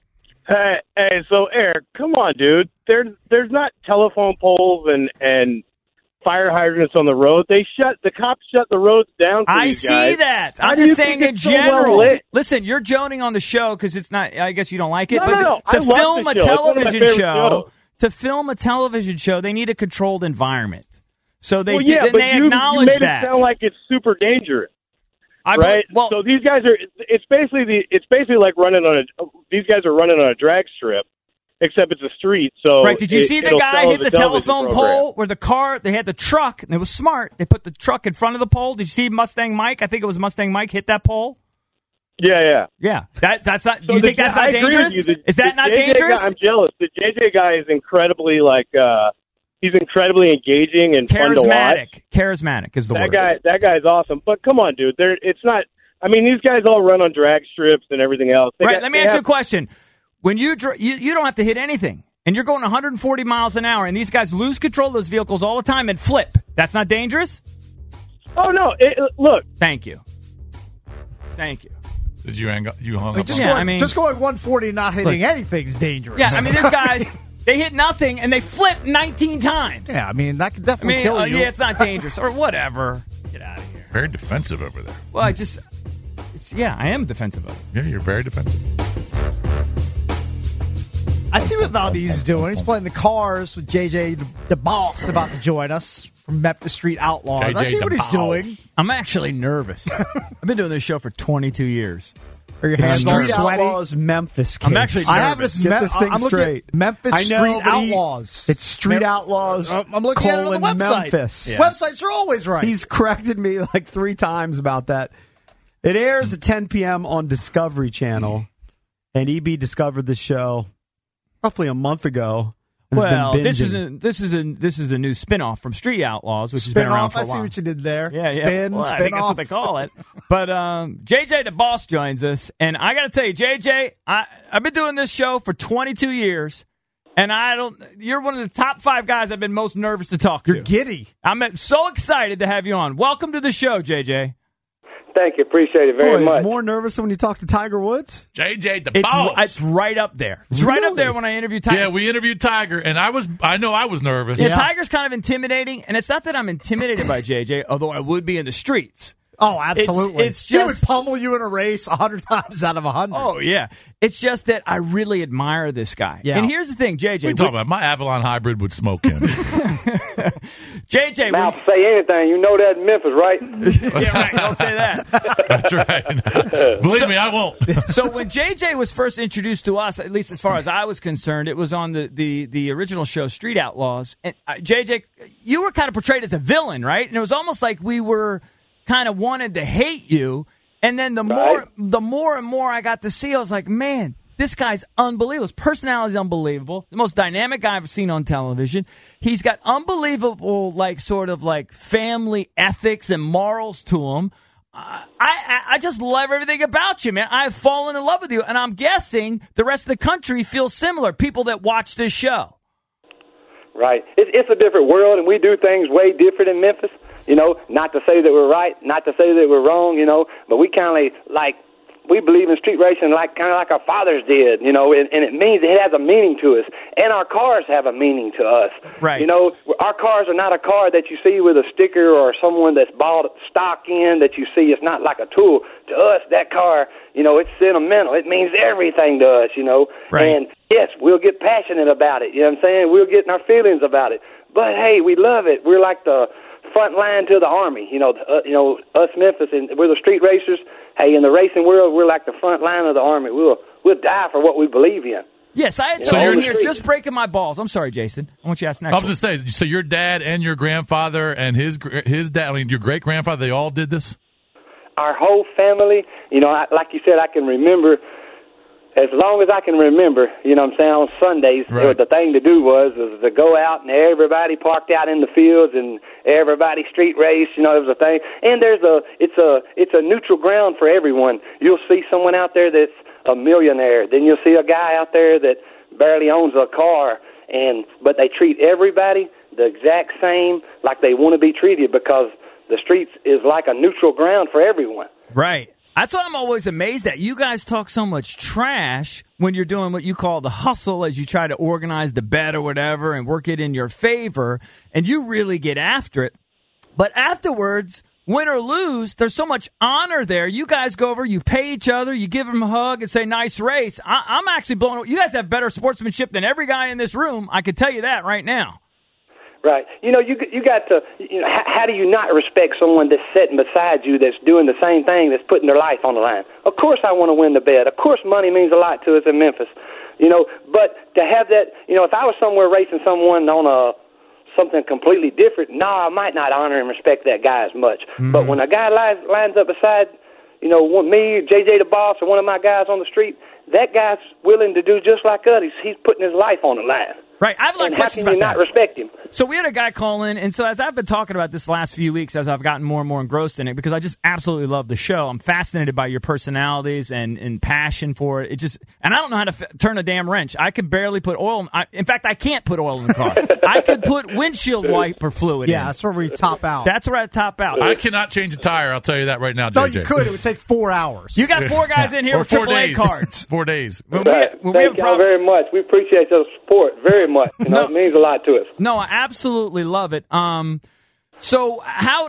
Hey, so Eric, come on, dude. There's not telephone poles and fire hydrants on the road. The cops shut the roads down for I these see guys. that. How I'm do you just saying think in it's so general. well lit? Listen, you're joning on the show because it's not. I guess you don't like it. No. To I love film the a show. It's one of my television favorite show, shows. to film a television show, they need a controlled environment. So they but acknowledge you made that. it sound like it's super dangerous. Right? So these guys are. It's basically like running on a. These guys are running on a drag strip, except it's a street. So right? Did you see the guy hit the telephone pole where they had the truck, and it was smart. They put the truck in front of the pole. Did you see Mustang Mike? I think it was Mustang Mike hit that pole. Yeah. That's not. So Do you think that's not dangerous? Is that not dangerous? I'm jealous. The JJ guy is incredibly he's incredibly engaging and fun to watch. Charismatic is the word. That guy's awesome. But come on, dude. It's not. I mean, these guys all run on drag strips and everything else. Let me ask you a question. When you don't have to hit anything, and you're going 140 miles an hour, and these guys lose control of those vehicles all the time and flip, that's not dangerous? Oh no! Look. Thank you. Did you hang up? You hung up? Just going 140 and not hitting anything is dangerous. Yeah, I mean, these guys. They hit nothing, and they flip 19 times. Yeah, I mean, that could definitely kill you. Yeah, it's not dangerous. Or whatever. Get out of here. Very defensive over there. Well, I am defensive of it. Yeah, you're very defensive. I see what Valdez is doing. He's playing the cars with JJ, the boss, about to join us from Memphis Street Outlaws. JJ I see what he's doing. I'm actually nervous. I've been doing this show for 22 years. Are your hands Street sweaty? Outlaws Memphis. I'm actually nervous. I have this. Get this thing I'm looking straight. at Memphis I know, Street but Outlaws. It's Street Outlaws. I'm looking at it on the website. Memphis. Yeah. Websites are always right. He's corrected me like 3 times about that. It airs at 10 p.m. on Discovery Channel, and EB discovered the show roughly a month ago Well, this is a new spinoff from Street Outlaws, which has been around for a while. I see what you did there. Yeah, Spin Well, I think that's what they call it. But JJ the Boss joins us, and I got to tell you, JJ, I've been doing this show for 22 years, and you're one of the top 5 guys I've been most nervous to talk to. You're giddy. I'm so excited to have you on. Welcome to the show, JJ. Thank you. Appreciate it very much. More nervous than when you talk to Tiger Woods? JJ the Boss. It's right up there. It's right up there when I interview Tiger. Yeah, we interviewed Tiger, and I know I was nervous. Yeah, Tiger's kind of intimidating, and it's not that I'm intimidated by JJ, although I would be in the streets. Oh, absolutely. It's just, he would pummel you in a race 100 times out of 100. Oh, yeah. It's just that I really admire this guy. Yeah. And here's the thing, JJ. What are you talking about? My Avalon Hybrid would smoke him. JJ. Mouth say anything. You know that in Memphis, right? Yeah, right. Don't say that. That's right. Believe me, I won't. So when JJ was first introduced to us, at least as far as I was concerned, it was on the original show, Street Outlaws. And JJ, you were kind of portrayed as a villain, right? And it was almost like we were kind of wanted to hate you, and then the more and more I got to see, I was like, man, this guy's unbelievable. His personality's unbelievable. The most dynamic guy I've ever seen on television. He's got unbelievable, sort of family ethics and morals to him. I just love everything about you, man. I've fallen in love with you, and I'm guessing the rest of the country feels similar. People that watch this show. Right. It's a different world, and we do things way different in Memphis. Not to say that we're right, not to say that we're wrong, but we kind of we believe in street racing kind of like our fathers did, and it means it has a meaning to us, and our cars have a meaning to us. Right. Our cars are not a car that you see with a sticker or someone that's bought stock in that you see. It's not like a tool. To us, that car, it's sentimental. It means everything to us, Right. And yes, we'll get passionate about it. You know what I'm saying? We'll get in our feelings about it. But hey, we love it. We're like the front line to the Army, us Memphis, and we're the street racers. Hey, in the racing world, we're like the front line of the Army. We'll die for what we believe in. Yes, I had someone here just breaking my balls. I'm sorry, Jason. I want you to ask next. I was just saying, so your dad and your grandfather and his dad, your great grandfather, they all did this? Our whole family, like you said, I can remember. As long as I can remember, what I'm saying, on Sundays, right. The thing to do was to go out and everybody parked out in the fields and everybody street race, it was a thing. And it's a neutral ground for everyone. You'll see someone out there that's a millionaire. Then you'll see a guy out there that barely owns a car, but they treat everybody the exact same like they want to be treated because the streets is like a neutral ground for everyone. Right. That's what I'm always amazed at. You guys talk so much trash when you're doing what you call the hustle as you try to organize the bet or whatever and work it in your favor, and you really get after it. But afterwards, win or lose, there's so much honor there. You guys go over, you pay each other, you give them a hug and say, nice race. I'm actually blown away. You guys have better sportsmanship than every guy in this room. I can tell you that right now. Right. You got to, how do you not respect someone that's sitting beside you that's doing the same thing, that's putting their life on the line? Of course I want to win the bet. Of course money means a lot to us in Memphis. But to have that, if I was somewhere racing someone on something completely different, I might not honor and respect that guy as much. Mm-hmm. But when a guy lines up beside, me, JJ the Boss, or one of my guys on the street, that guy's willing to do just like us. He's putting his life on the line. Right. I have a lot of questions about that. How can you not respect him? So we had a guy call in, and so as I've been talking about this last few weeks, as I've gotten more and more engrossed in it, because I just absolutely love the show. I'm fascinated by your personalities and passion for it. And I don't know how to turn a damn wrench. I could barely put oil. In fact, I can't put oil in the car. I could put windshield wiper fluid in. Yeah, that's where we top out. That's where I top out. I cannot change a tire. I'll tell you that right now, JJ. No, you could. It would take 4 hours. You got 4 guys in here with AAA cards. 4 days. Thank y'all very much. We appreciate your support very much. It means a lot to us. No, I absolutely love it. So how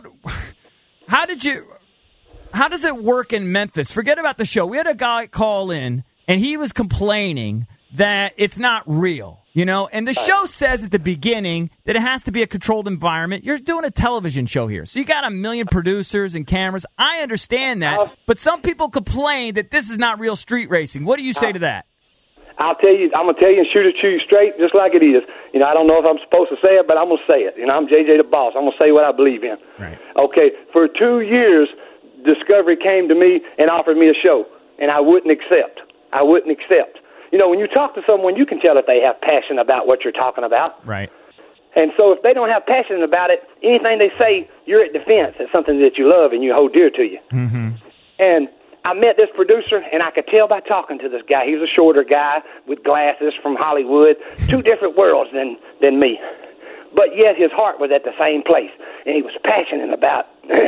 does it work in Memphis? Forget about the show. We had a guy call in, and he was complaining that it's not real, and the show says at the beginning that it has to be a controlled environment. You're doing a television show here, so you got 1 million producers and cameras. I understand that, but some people complain that this is not real street racing. What do you say to that? I'm going to tell you and shoot it to you straight just like it is. I don't know if I'm supposed to say it, but I'm going to say it. I'm JJ the Boss. I'm going to say what I believe in. Right. Okay, for 2 years, Discovery came to me and offered me a show, and I wouldn't accept. when you talk to someone, you can tell if they have passion about what you're talking about. Right. And so if they don't have passion about it, anything they say, you're at defense. It's something that you love and you hold dear to you. Mm-hmm. And I met this producer, and I could tell by talking to this guy. He was a shorter guy with glasses from Hollywood, two different worlds than me. But yet his heart was at the same place, and he was passionate about,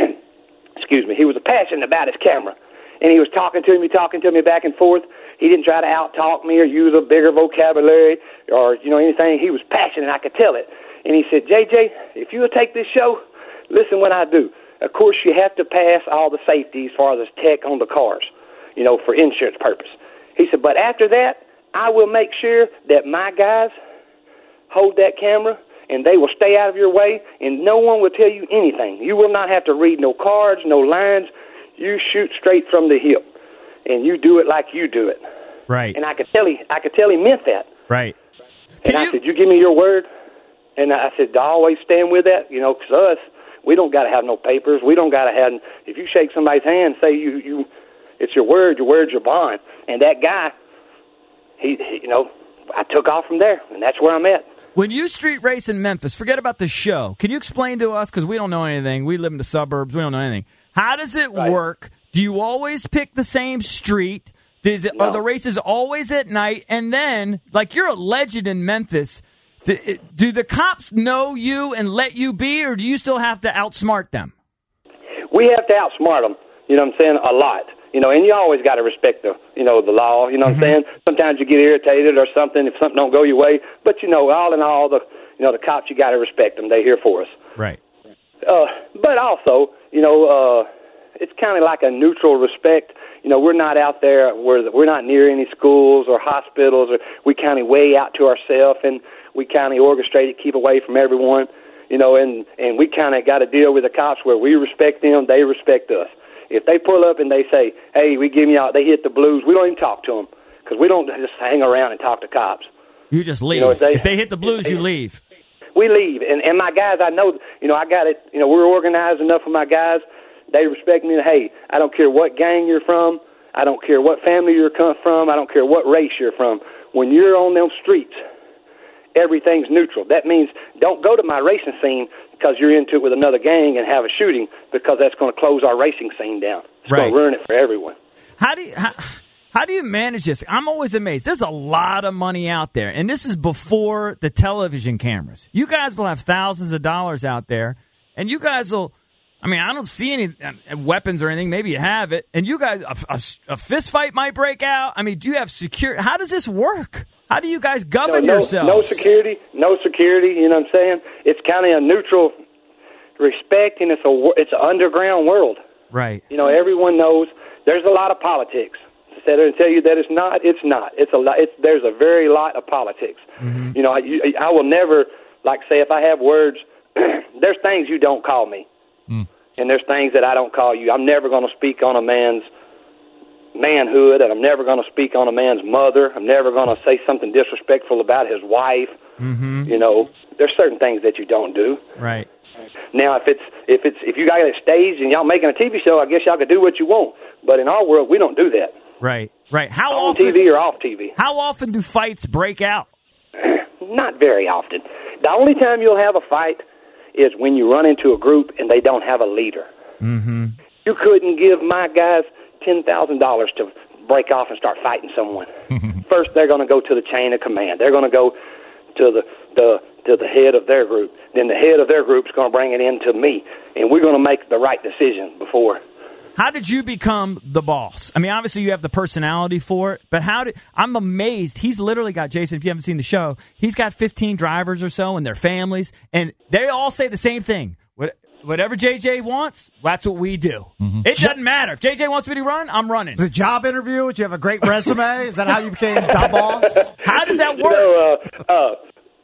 he was passionate about his camera. And he was talking to me back and forth. He didn't try to out-talk me or use a bigger vocabulary or, anything. He was passionate. I could tell it. And he said, JJ, if you will take this show, listen what I do. Of course, you have to pass all the safety as far as tech on the cars, for insurance purpose. He said, but after that, I will make sure that my guys hold that camera and they will stay out of your way and no one will tell you anything. You will not have to read no cards, no lines. You shoot straight from the hip and you do it like you do it. Right. And I could tell he meant that. Right. And I said, you give me your word? And I said, I always stand with that, because us, we don't got to have no papers. We don't got to have, if you shake somebody's hand, say you, it's your word's your bond. And that guy, he I took off from there, and that's where I'm at. When you street race in Memphis, forget about the show. Can you explain to us, because we don't know anything, we live in the suburbs, we don't know anything. How does it work? Do you always pick the same street? Are the races always at night? And then, like, you're a legend in Memphis. Do the cops know you and let you be, or do you still have to outsmart them? We have to outsmart them, a lot. And you always got to respect the law, what I'm saying? Sometimes you get irritated or something if something don't go your way. But, all in all, the cops, you got to respect them. They're here for us. Right. But also, it's kind of like a neutral respect. We're not out there, we're not near any schools or hospitals, or we kind of way out to ourselves, and we kind of orchestrate it, keep away from everyone, and we kind of got to deal with the cops where we respect them, they respect us. If they pull up and they say, hey, they hit the blues, we don't even talk to them because we don't just hang around and talk to cops. You just leave. If they hit the blues, you leave. We leave. And my guys, I know, I got it, we're organized enough with my guys. They respect me. Hey, I don't care what gang you're from. I don't care what family you're from. I don't care what race you're from. When you're on them streets, everything's neutral. That means don't go to my racing scene because you're into it with another gang and have a shooting, because that's going to close our racing scene down. It's going to ruin it for everyone. How do you manage this? I'm always amazed. There's a lot of money out there, and this is before the television cameras. You guys will have thousands of dollars out there, and you guys will. I mean, I don't see any weapons or anything. Maybe you have it. And you guys, a fist fight might break out. I mean, do you have security? How does this work? How do you guys govern yourselves? No security. You know what I'm saying? It's kind of a neutral respect, and it's an underground world. Right. Everyone knows there's a lot of politics. To sit there and tell you that it's not. It's not. It's a lot. There's a very lot of politics. Mm-hmm. I will never, like, say if I have words, there's things you don't call me. And there's things that I don't call you. I'm never going to speak on a man's manhood, and I'm never going to speak on a man's mother. I'm never going to say something disrespectful about his wife. Mm-hmm. There's certain things that you don't do. Right. Now, if you got a stage and y'all making a TV show, I guess y'all could do what you want. But in our world, we don't do that. Right. How on often, TV or off TV? How often do fights break out? Not very often. The only time you'll have a fight is when you run into a group and they don't have a leader. Mm-hmm. You couldn't give my guys $10,000 to break off and start fighting someone. First, they're going to go to the chain of command. They're going to go to the head of their group. Then the head of their group is going to bring it in to me, and we're going to make the right decision before. How did you become the boss? I mean, obviously you have the personality for it, but I'm amazed. He's literally got, Jason, if you haven't seen the show, he's got 15 drivers or so and their families, and they all say the same thing. Whatever JJ wants, that's what we do. Mm-hmm. It doesn't matter. If JJ wants me to run, I'm running. The job interview? Did you have a great resume? Is that how you became the boss? How does that work?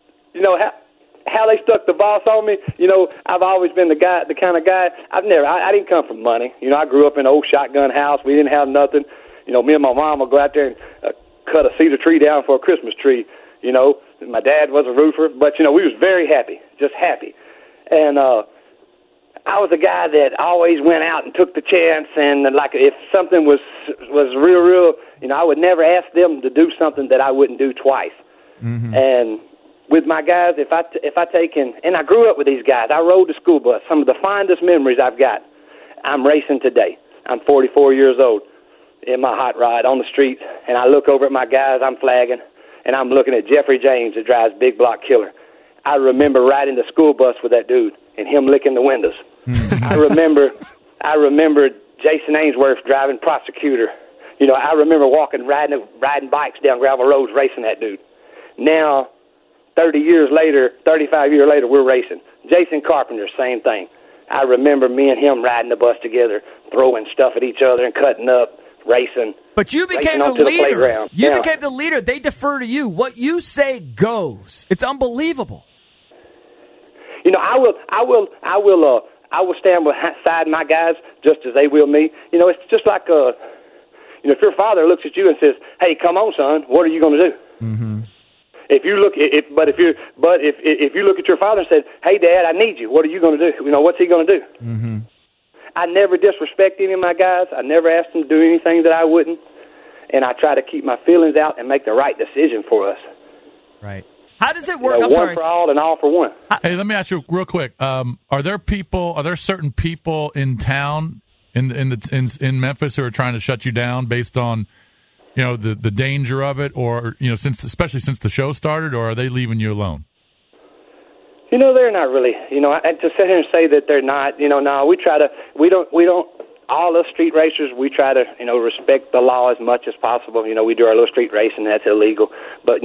How they stuck the boss on me, I've always been the kind of guy, I didn't come from money. I grew up in an old shotgun house. We didn't have nothing. Me and my mom would go out there and cut a cedar tree down for a Christmas tree. My dad was a roofer, but, we was very happy, just happy. And I was a guy that always went out and took the chance, and like if something was real, I would never ask them to do something that I wouldn't do twice. Mm-hmm. And with my guys, if I take and I grew up with these guys, I rode the school bus. Some of the fondest memories I've got. I'm racing today. I'm 44 years old in my hot rod on the street, and I look over at my guys. I'm flagging, and I'm looking at Jeffrey James that drives Big Block Killer. I remember riding the school bus with that dude and him licking the windows. I remember Jason Ainsworth driving Prosecutor. I remember riding bikes down gravel roads racing that dude. Now, 35 years later, we're racing. Jason Carpenter, same thing. I remember me and him riding the bus together, throwing stuff at each other and cutting up, racing. But you became the leader. You became the leader. They defer to you. What you say goes. It's unbelievable. I will stand beside my guys just as they will me. It's just like if your father looks at you and says, "Hey, come on, son, what are you going to do?" Mm-hmm. If you look at your father and said, "Hey, Dad, I need you," what are you going to do? What's he going to do? Mm-hmm. I never disrespect any of my guys. I never asked them to do anything that I wouldn't, and I try to keep my feelings out and make the right decision for us. Right. How does it work? One for all and all for one. Hey, let me ask you real quick. Are there certain people in town in Memphis who are trying to shut you down based on, the danger of it, or especially since the show started, or are they leaving you alone? They're not really. To sit here and say that they're not. No, we don't. All us street racers, we try to, respect the law as much as possible. We do our little street racing, that's illegal, but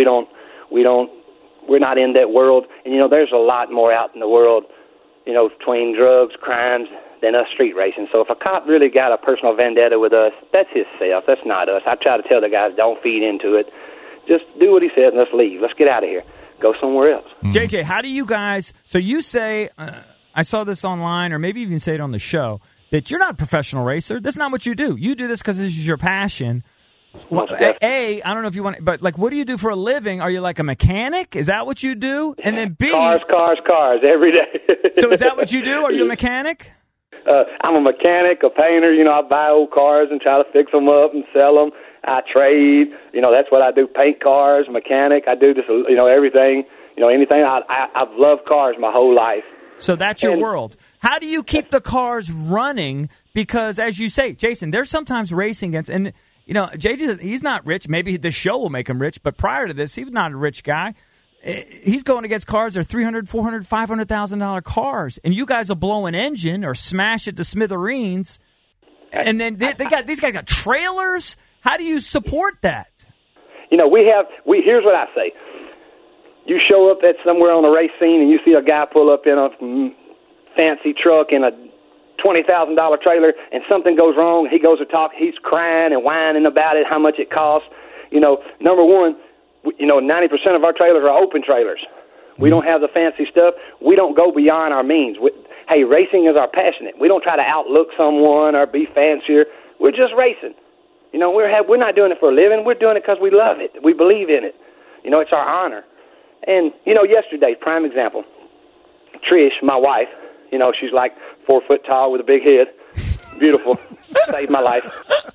we're not in that world. And, there's a lot more out in the world, between drugs, crimes, than us street racing. So if a cop really got a personal vendetta with us, that's his self. That's not us. I try to tell the guys, don't feed into it. Just do what he says and let's leave. Let's get out of here. Go somewhere else. JJ, how do you guys, so you say, I saw this online, or maybe even say it on the show, that you're not a professional racer. That's not what you do. You do this because this is your passion. Well, I don't know if you want, but what do you do for a living? Are you like a mechanic? Is that what you do? And then B, cars every day. So is that what you do? Are you a mechanic? I'm a mechanic, a painter. I buy old cars and try to fix them up and sell them. I trade. That's what I do. Paint cars, mechanic. I do just everything. Anything. I've loved cars my whole life. So that's your world. How do you keep the cars running? Because as you say, Jason, there's sometimes racing against and. JJ, he's not rich. Maybe the show will make him rich, but prior to this, he was not a rich guy. He's going against cars that are $300,000, $400,000, $500,000 cars, and you guys will blow an engine or smash it to smithereens. And then these guys got trailers. How do you support that? Here's what I say. You show up at somewhere on a race scene and you see a guy pull up in a fancy truck in a $20,000 trailer, and something goes wrong. He goes to talk. He's crying and whining about it, how much it costs. Number one, 90% of our trailers are open trailers. We don't have the fancy stuff. We don't go beyond our means. Racing is our passion. We don't try to outlook someone or be fancier. We're just racing. We're not doing it for a living. We're doing it because we love it. We believe in it. It's our honor. And yesterday, prime example. Trish, my wife. She's like 4 foot tall with a big head. Beautiful. Saved my life.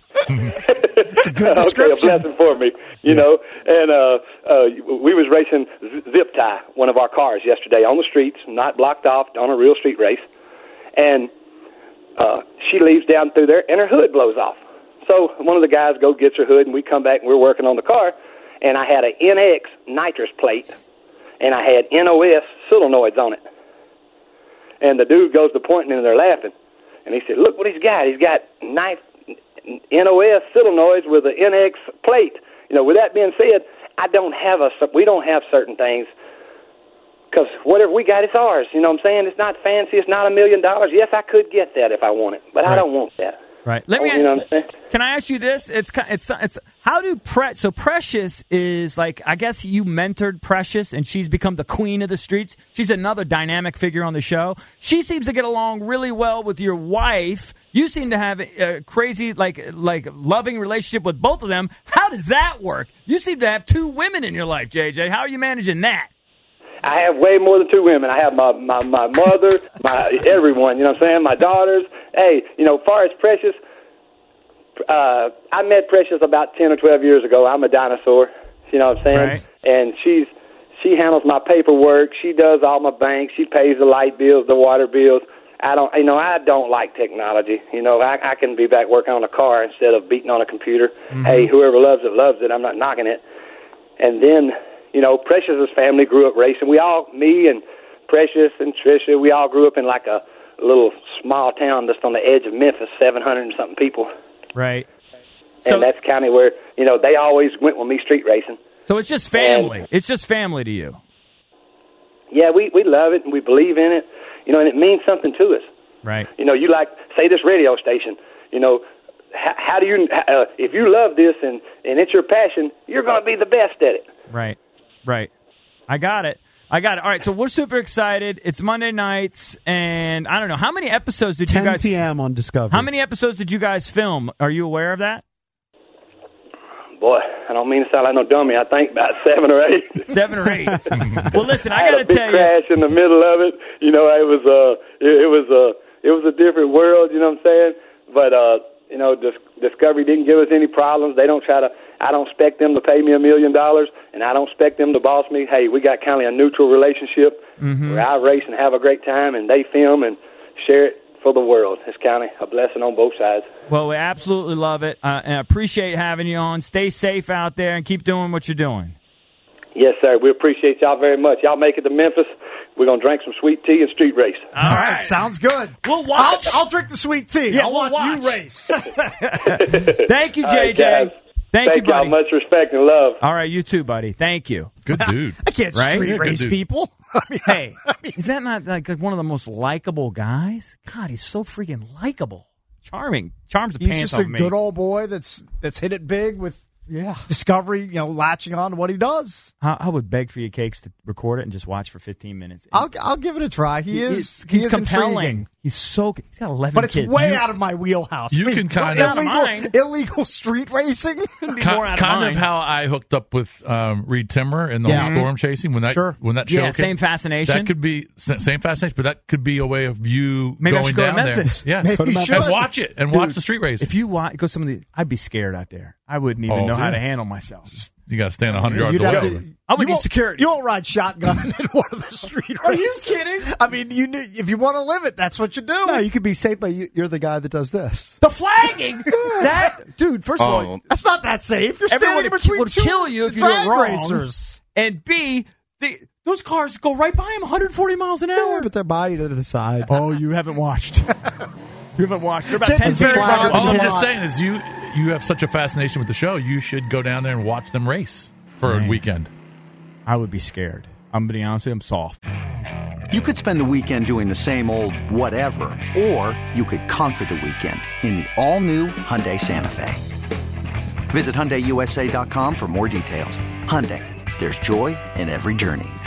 It's a good description. Okay, a blessing for me, And we was racing zip tie, one of our cars yesterday on the streets, not blocked off, on a real street race. And she leaves down through there, and her hood blows off. So one of the guys gets her hood, and we come back, and we're working on the car. And I had an NX nitrous plate, and I had NOS solenoids on it. And the dude goes to pointing, and they're laughing. And he said, look what he's got. He's got NOS solenoids with an NX plate. With that being said, we don't have certain things because whatever we got, it's ours. You know what I'm saying? It's not fancy. It's not $1 million. Yes, I could get that if I want it, but I don't want that. Right. Let me. Can I ask you this? It's how do so Precious is like, I guess you mentored Precious and she's become the queen of the streets. She's another dynamic figure on the show. She seems to get along really well with your wife. You seem to have a crazy like loving relationship with both of them. How does that work? You seem to have two women in your life, JJ. How are you managing that? I have way more than two women. I have my mother, my everyone, you know what I'm saying, my daughters. Hey, you know, far as Precious, I met Precious about 10 or 12 years ago. I'm a dinosaur, you know what I'm saying? Right. And she handles my paperwork. She does all my banks. She pays the light bills, the water bills. I don't like technology. You know, I can be back working on a car instead of beating on a computer. Mm-hmm. Hey, whoever loves it, loves it. I'm not knocking it. And then, you know, Precious's family grew up racing. Me and Precious and Tricia, we all grew up in like a little small town just on the edge of Memphis, 700 and something people. Right. And that's kind of where, you know, they always went with me street racing. So it's just family. It's just family to you. Yeah, we love it and we believe in it, you know, and it means something to us. Right. You know, you like, say, this radio station, you know, how do you, if you love this and it's your passion, you're going to be the best at it. Right. Right. I got it. All right, so we're super excited. It's Monday nights, and I don't know, how many episodes did you guys... 10 p.m. on Discovery. How many episodes did you guys film? Are you aware of that? Boy, I don't mean to sound like no dummy. I think about 7 or 8. 7 or 8. Well, listen, I got to tell you, crash in the middle of it. You know, it was a different world. You know what I'm saying? But you know, Discovery didn't give us any problems. They don't try to. I don't expect them to pay me $1 million, and I don't expect them to boss me. Hey, we got kind of a neutral relationship where I race and have a great time, and they film and share it for the world. It's kind of a blessing on both sides. Well, we absolutely love it, and I appreciate having you on. Stay safe out there and keep doing what you're doing. Yes, sir. We appreciate y'all very much. Y'all make it to Memphis. We're going to drink some sweet tea and street race. All right, sounds good. We'll watch. I'll drink the sweet tea. Yeah, I'll we'll watch you watch. race. Thank you, JJ. Right, guys. Thank you, buddy. Y'all much respect and love. All right, you too, buddy. Thank you. Good dude. I can't Right? street Yeah, good race dude. people. Hey, is that not like one of the most likable guys? God, he's so freaking likable. Charming. Charms the He's pants just a off me. good old boy that's hit it big with Discovery, you know, latching on to what he does. I would beg for you cakes to record it and just watch for 15 minutes. I'll give it a try. He's compelling. intriguing. He's got 11 But it's kids. way out of my wheelhouse. You can kind of illegal street racing. kind of how I hooked up with Reed Timmer in the whole storm chasing when that show came. Same fascination. That could be same fascination, but that could be a way of you Maybe I going should go to down Memphis. there. Yes, Maybe you should. and watch it and Dude, watch the street race. If you watch, go some of the, I'd be scared out there. I wouldn't even know how to handle myself. You got to stand 100 yards away. I would need security. You won't ride shotgun in one of the street races. Are you kidding? I mean, if you want to live it, that's what you do. No, you could be safe, but you're the guy that does this. The flagging, dude. First of all, that's not that safe. You're everyone standing between would two kill you if you do it drag wrong. racers. And B, those cars go right by him, 140 miles an hour. Yeah, but they're by you to the side. Oh, you haven't watched. You haven't watched. They're about Jet 10 is feet very from far. you. All I'm just saying is you have such a fascination with the show. You should go down there and watch them race for a weekend. I would be scared. I'm going to be honest with you, I'm soft. You could spend the weekend doing the same old whatever, or you could conquer the weekend in the all-new Hyundai Santa Fe. Visit HyundaiUSA.com for more details. Hyundai, there's joy in every journey.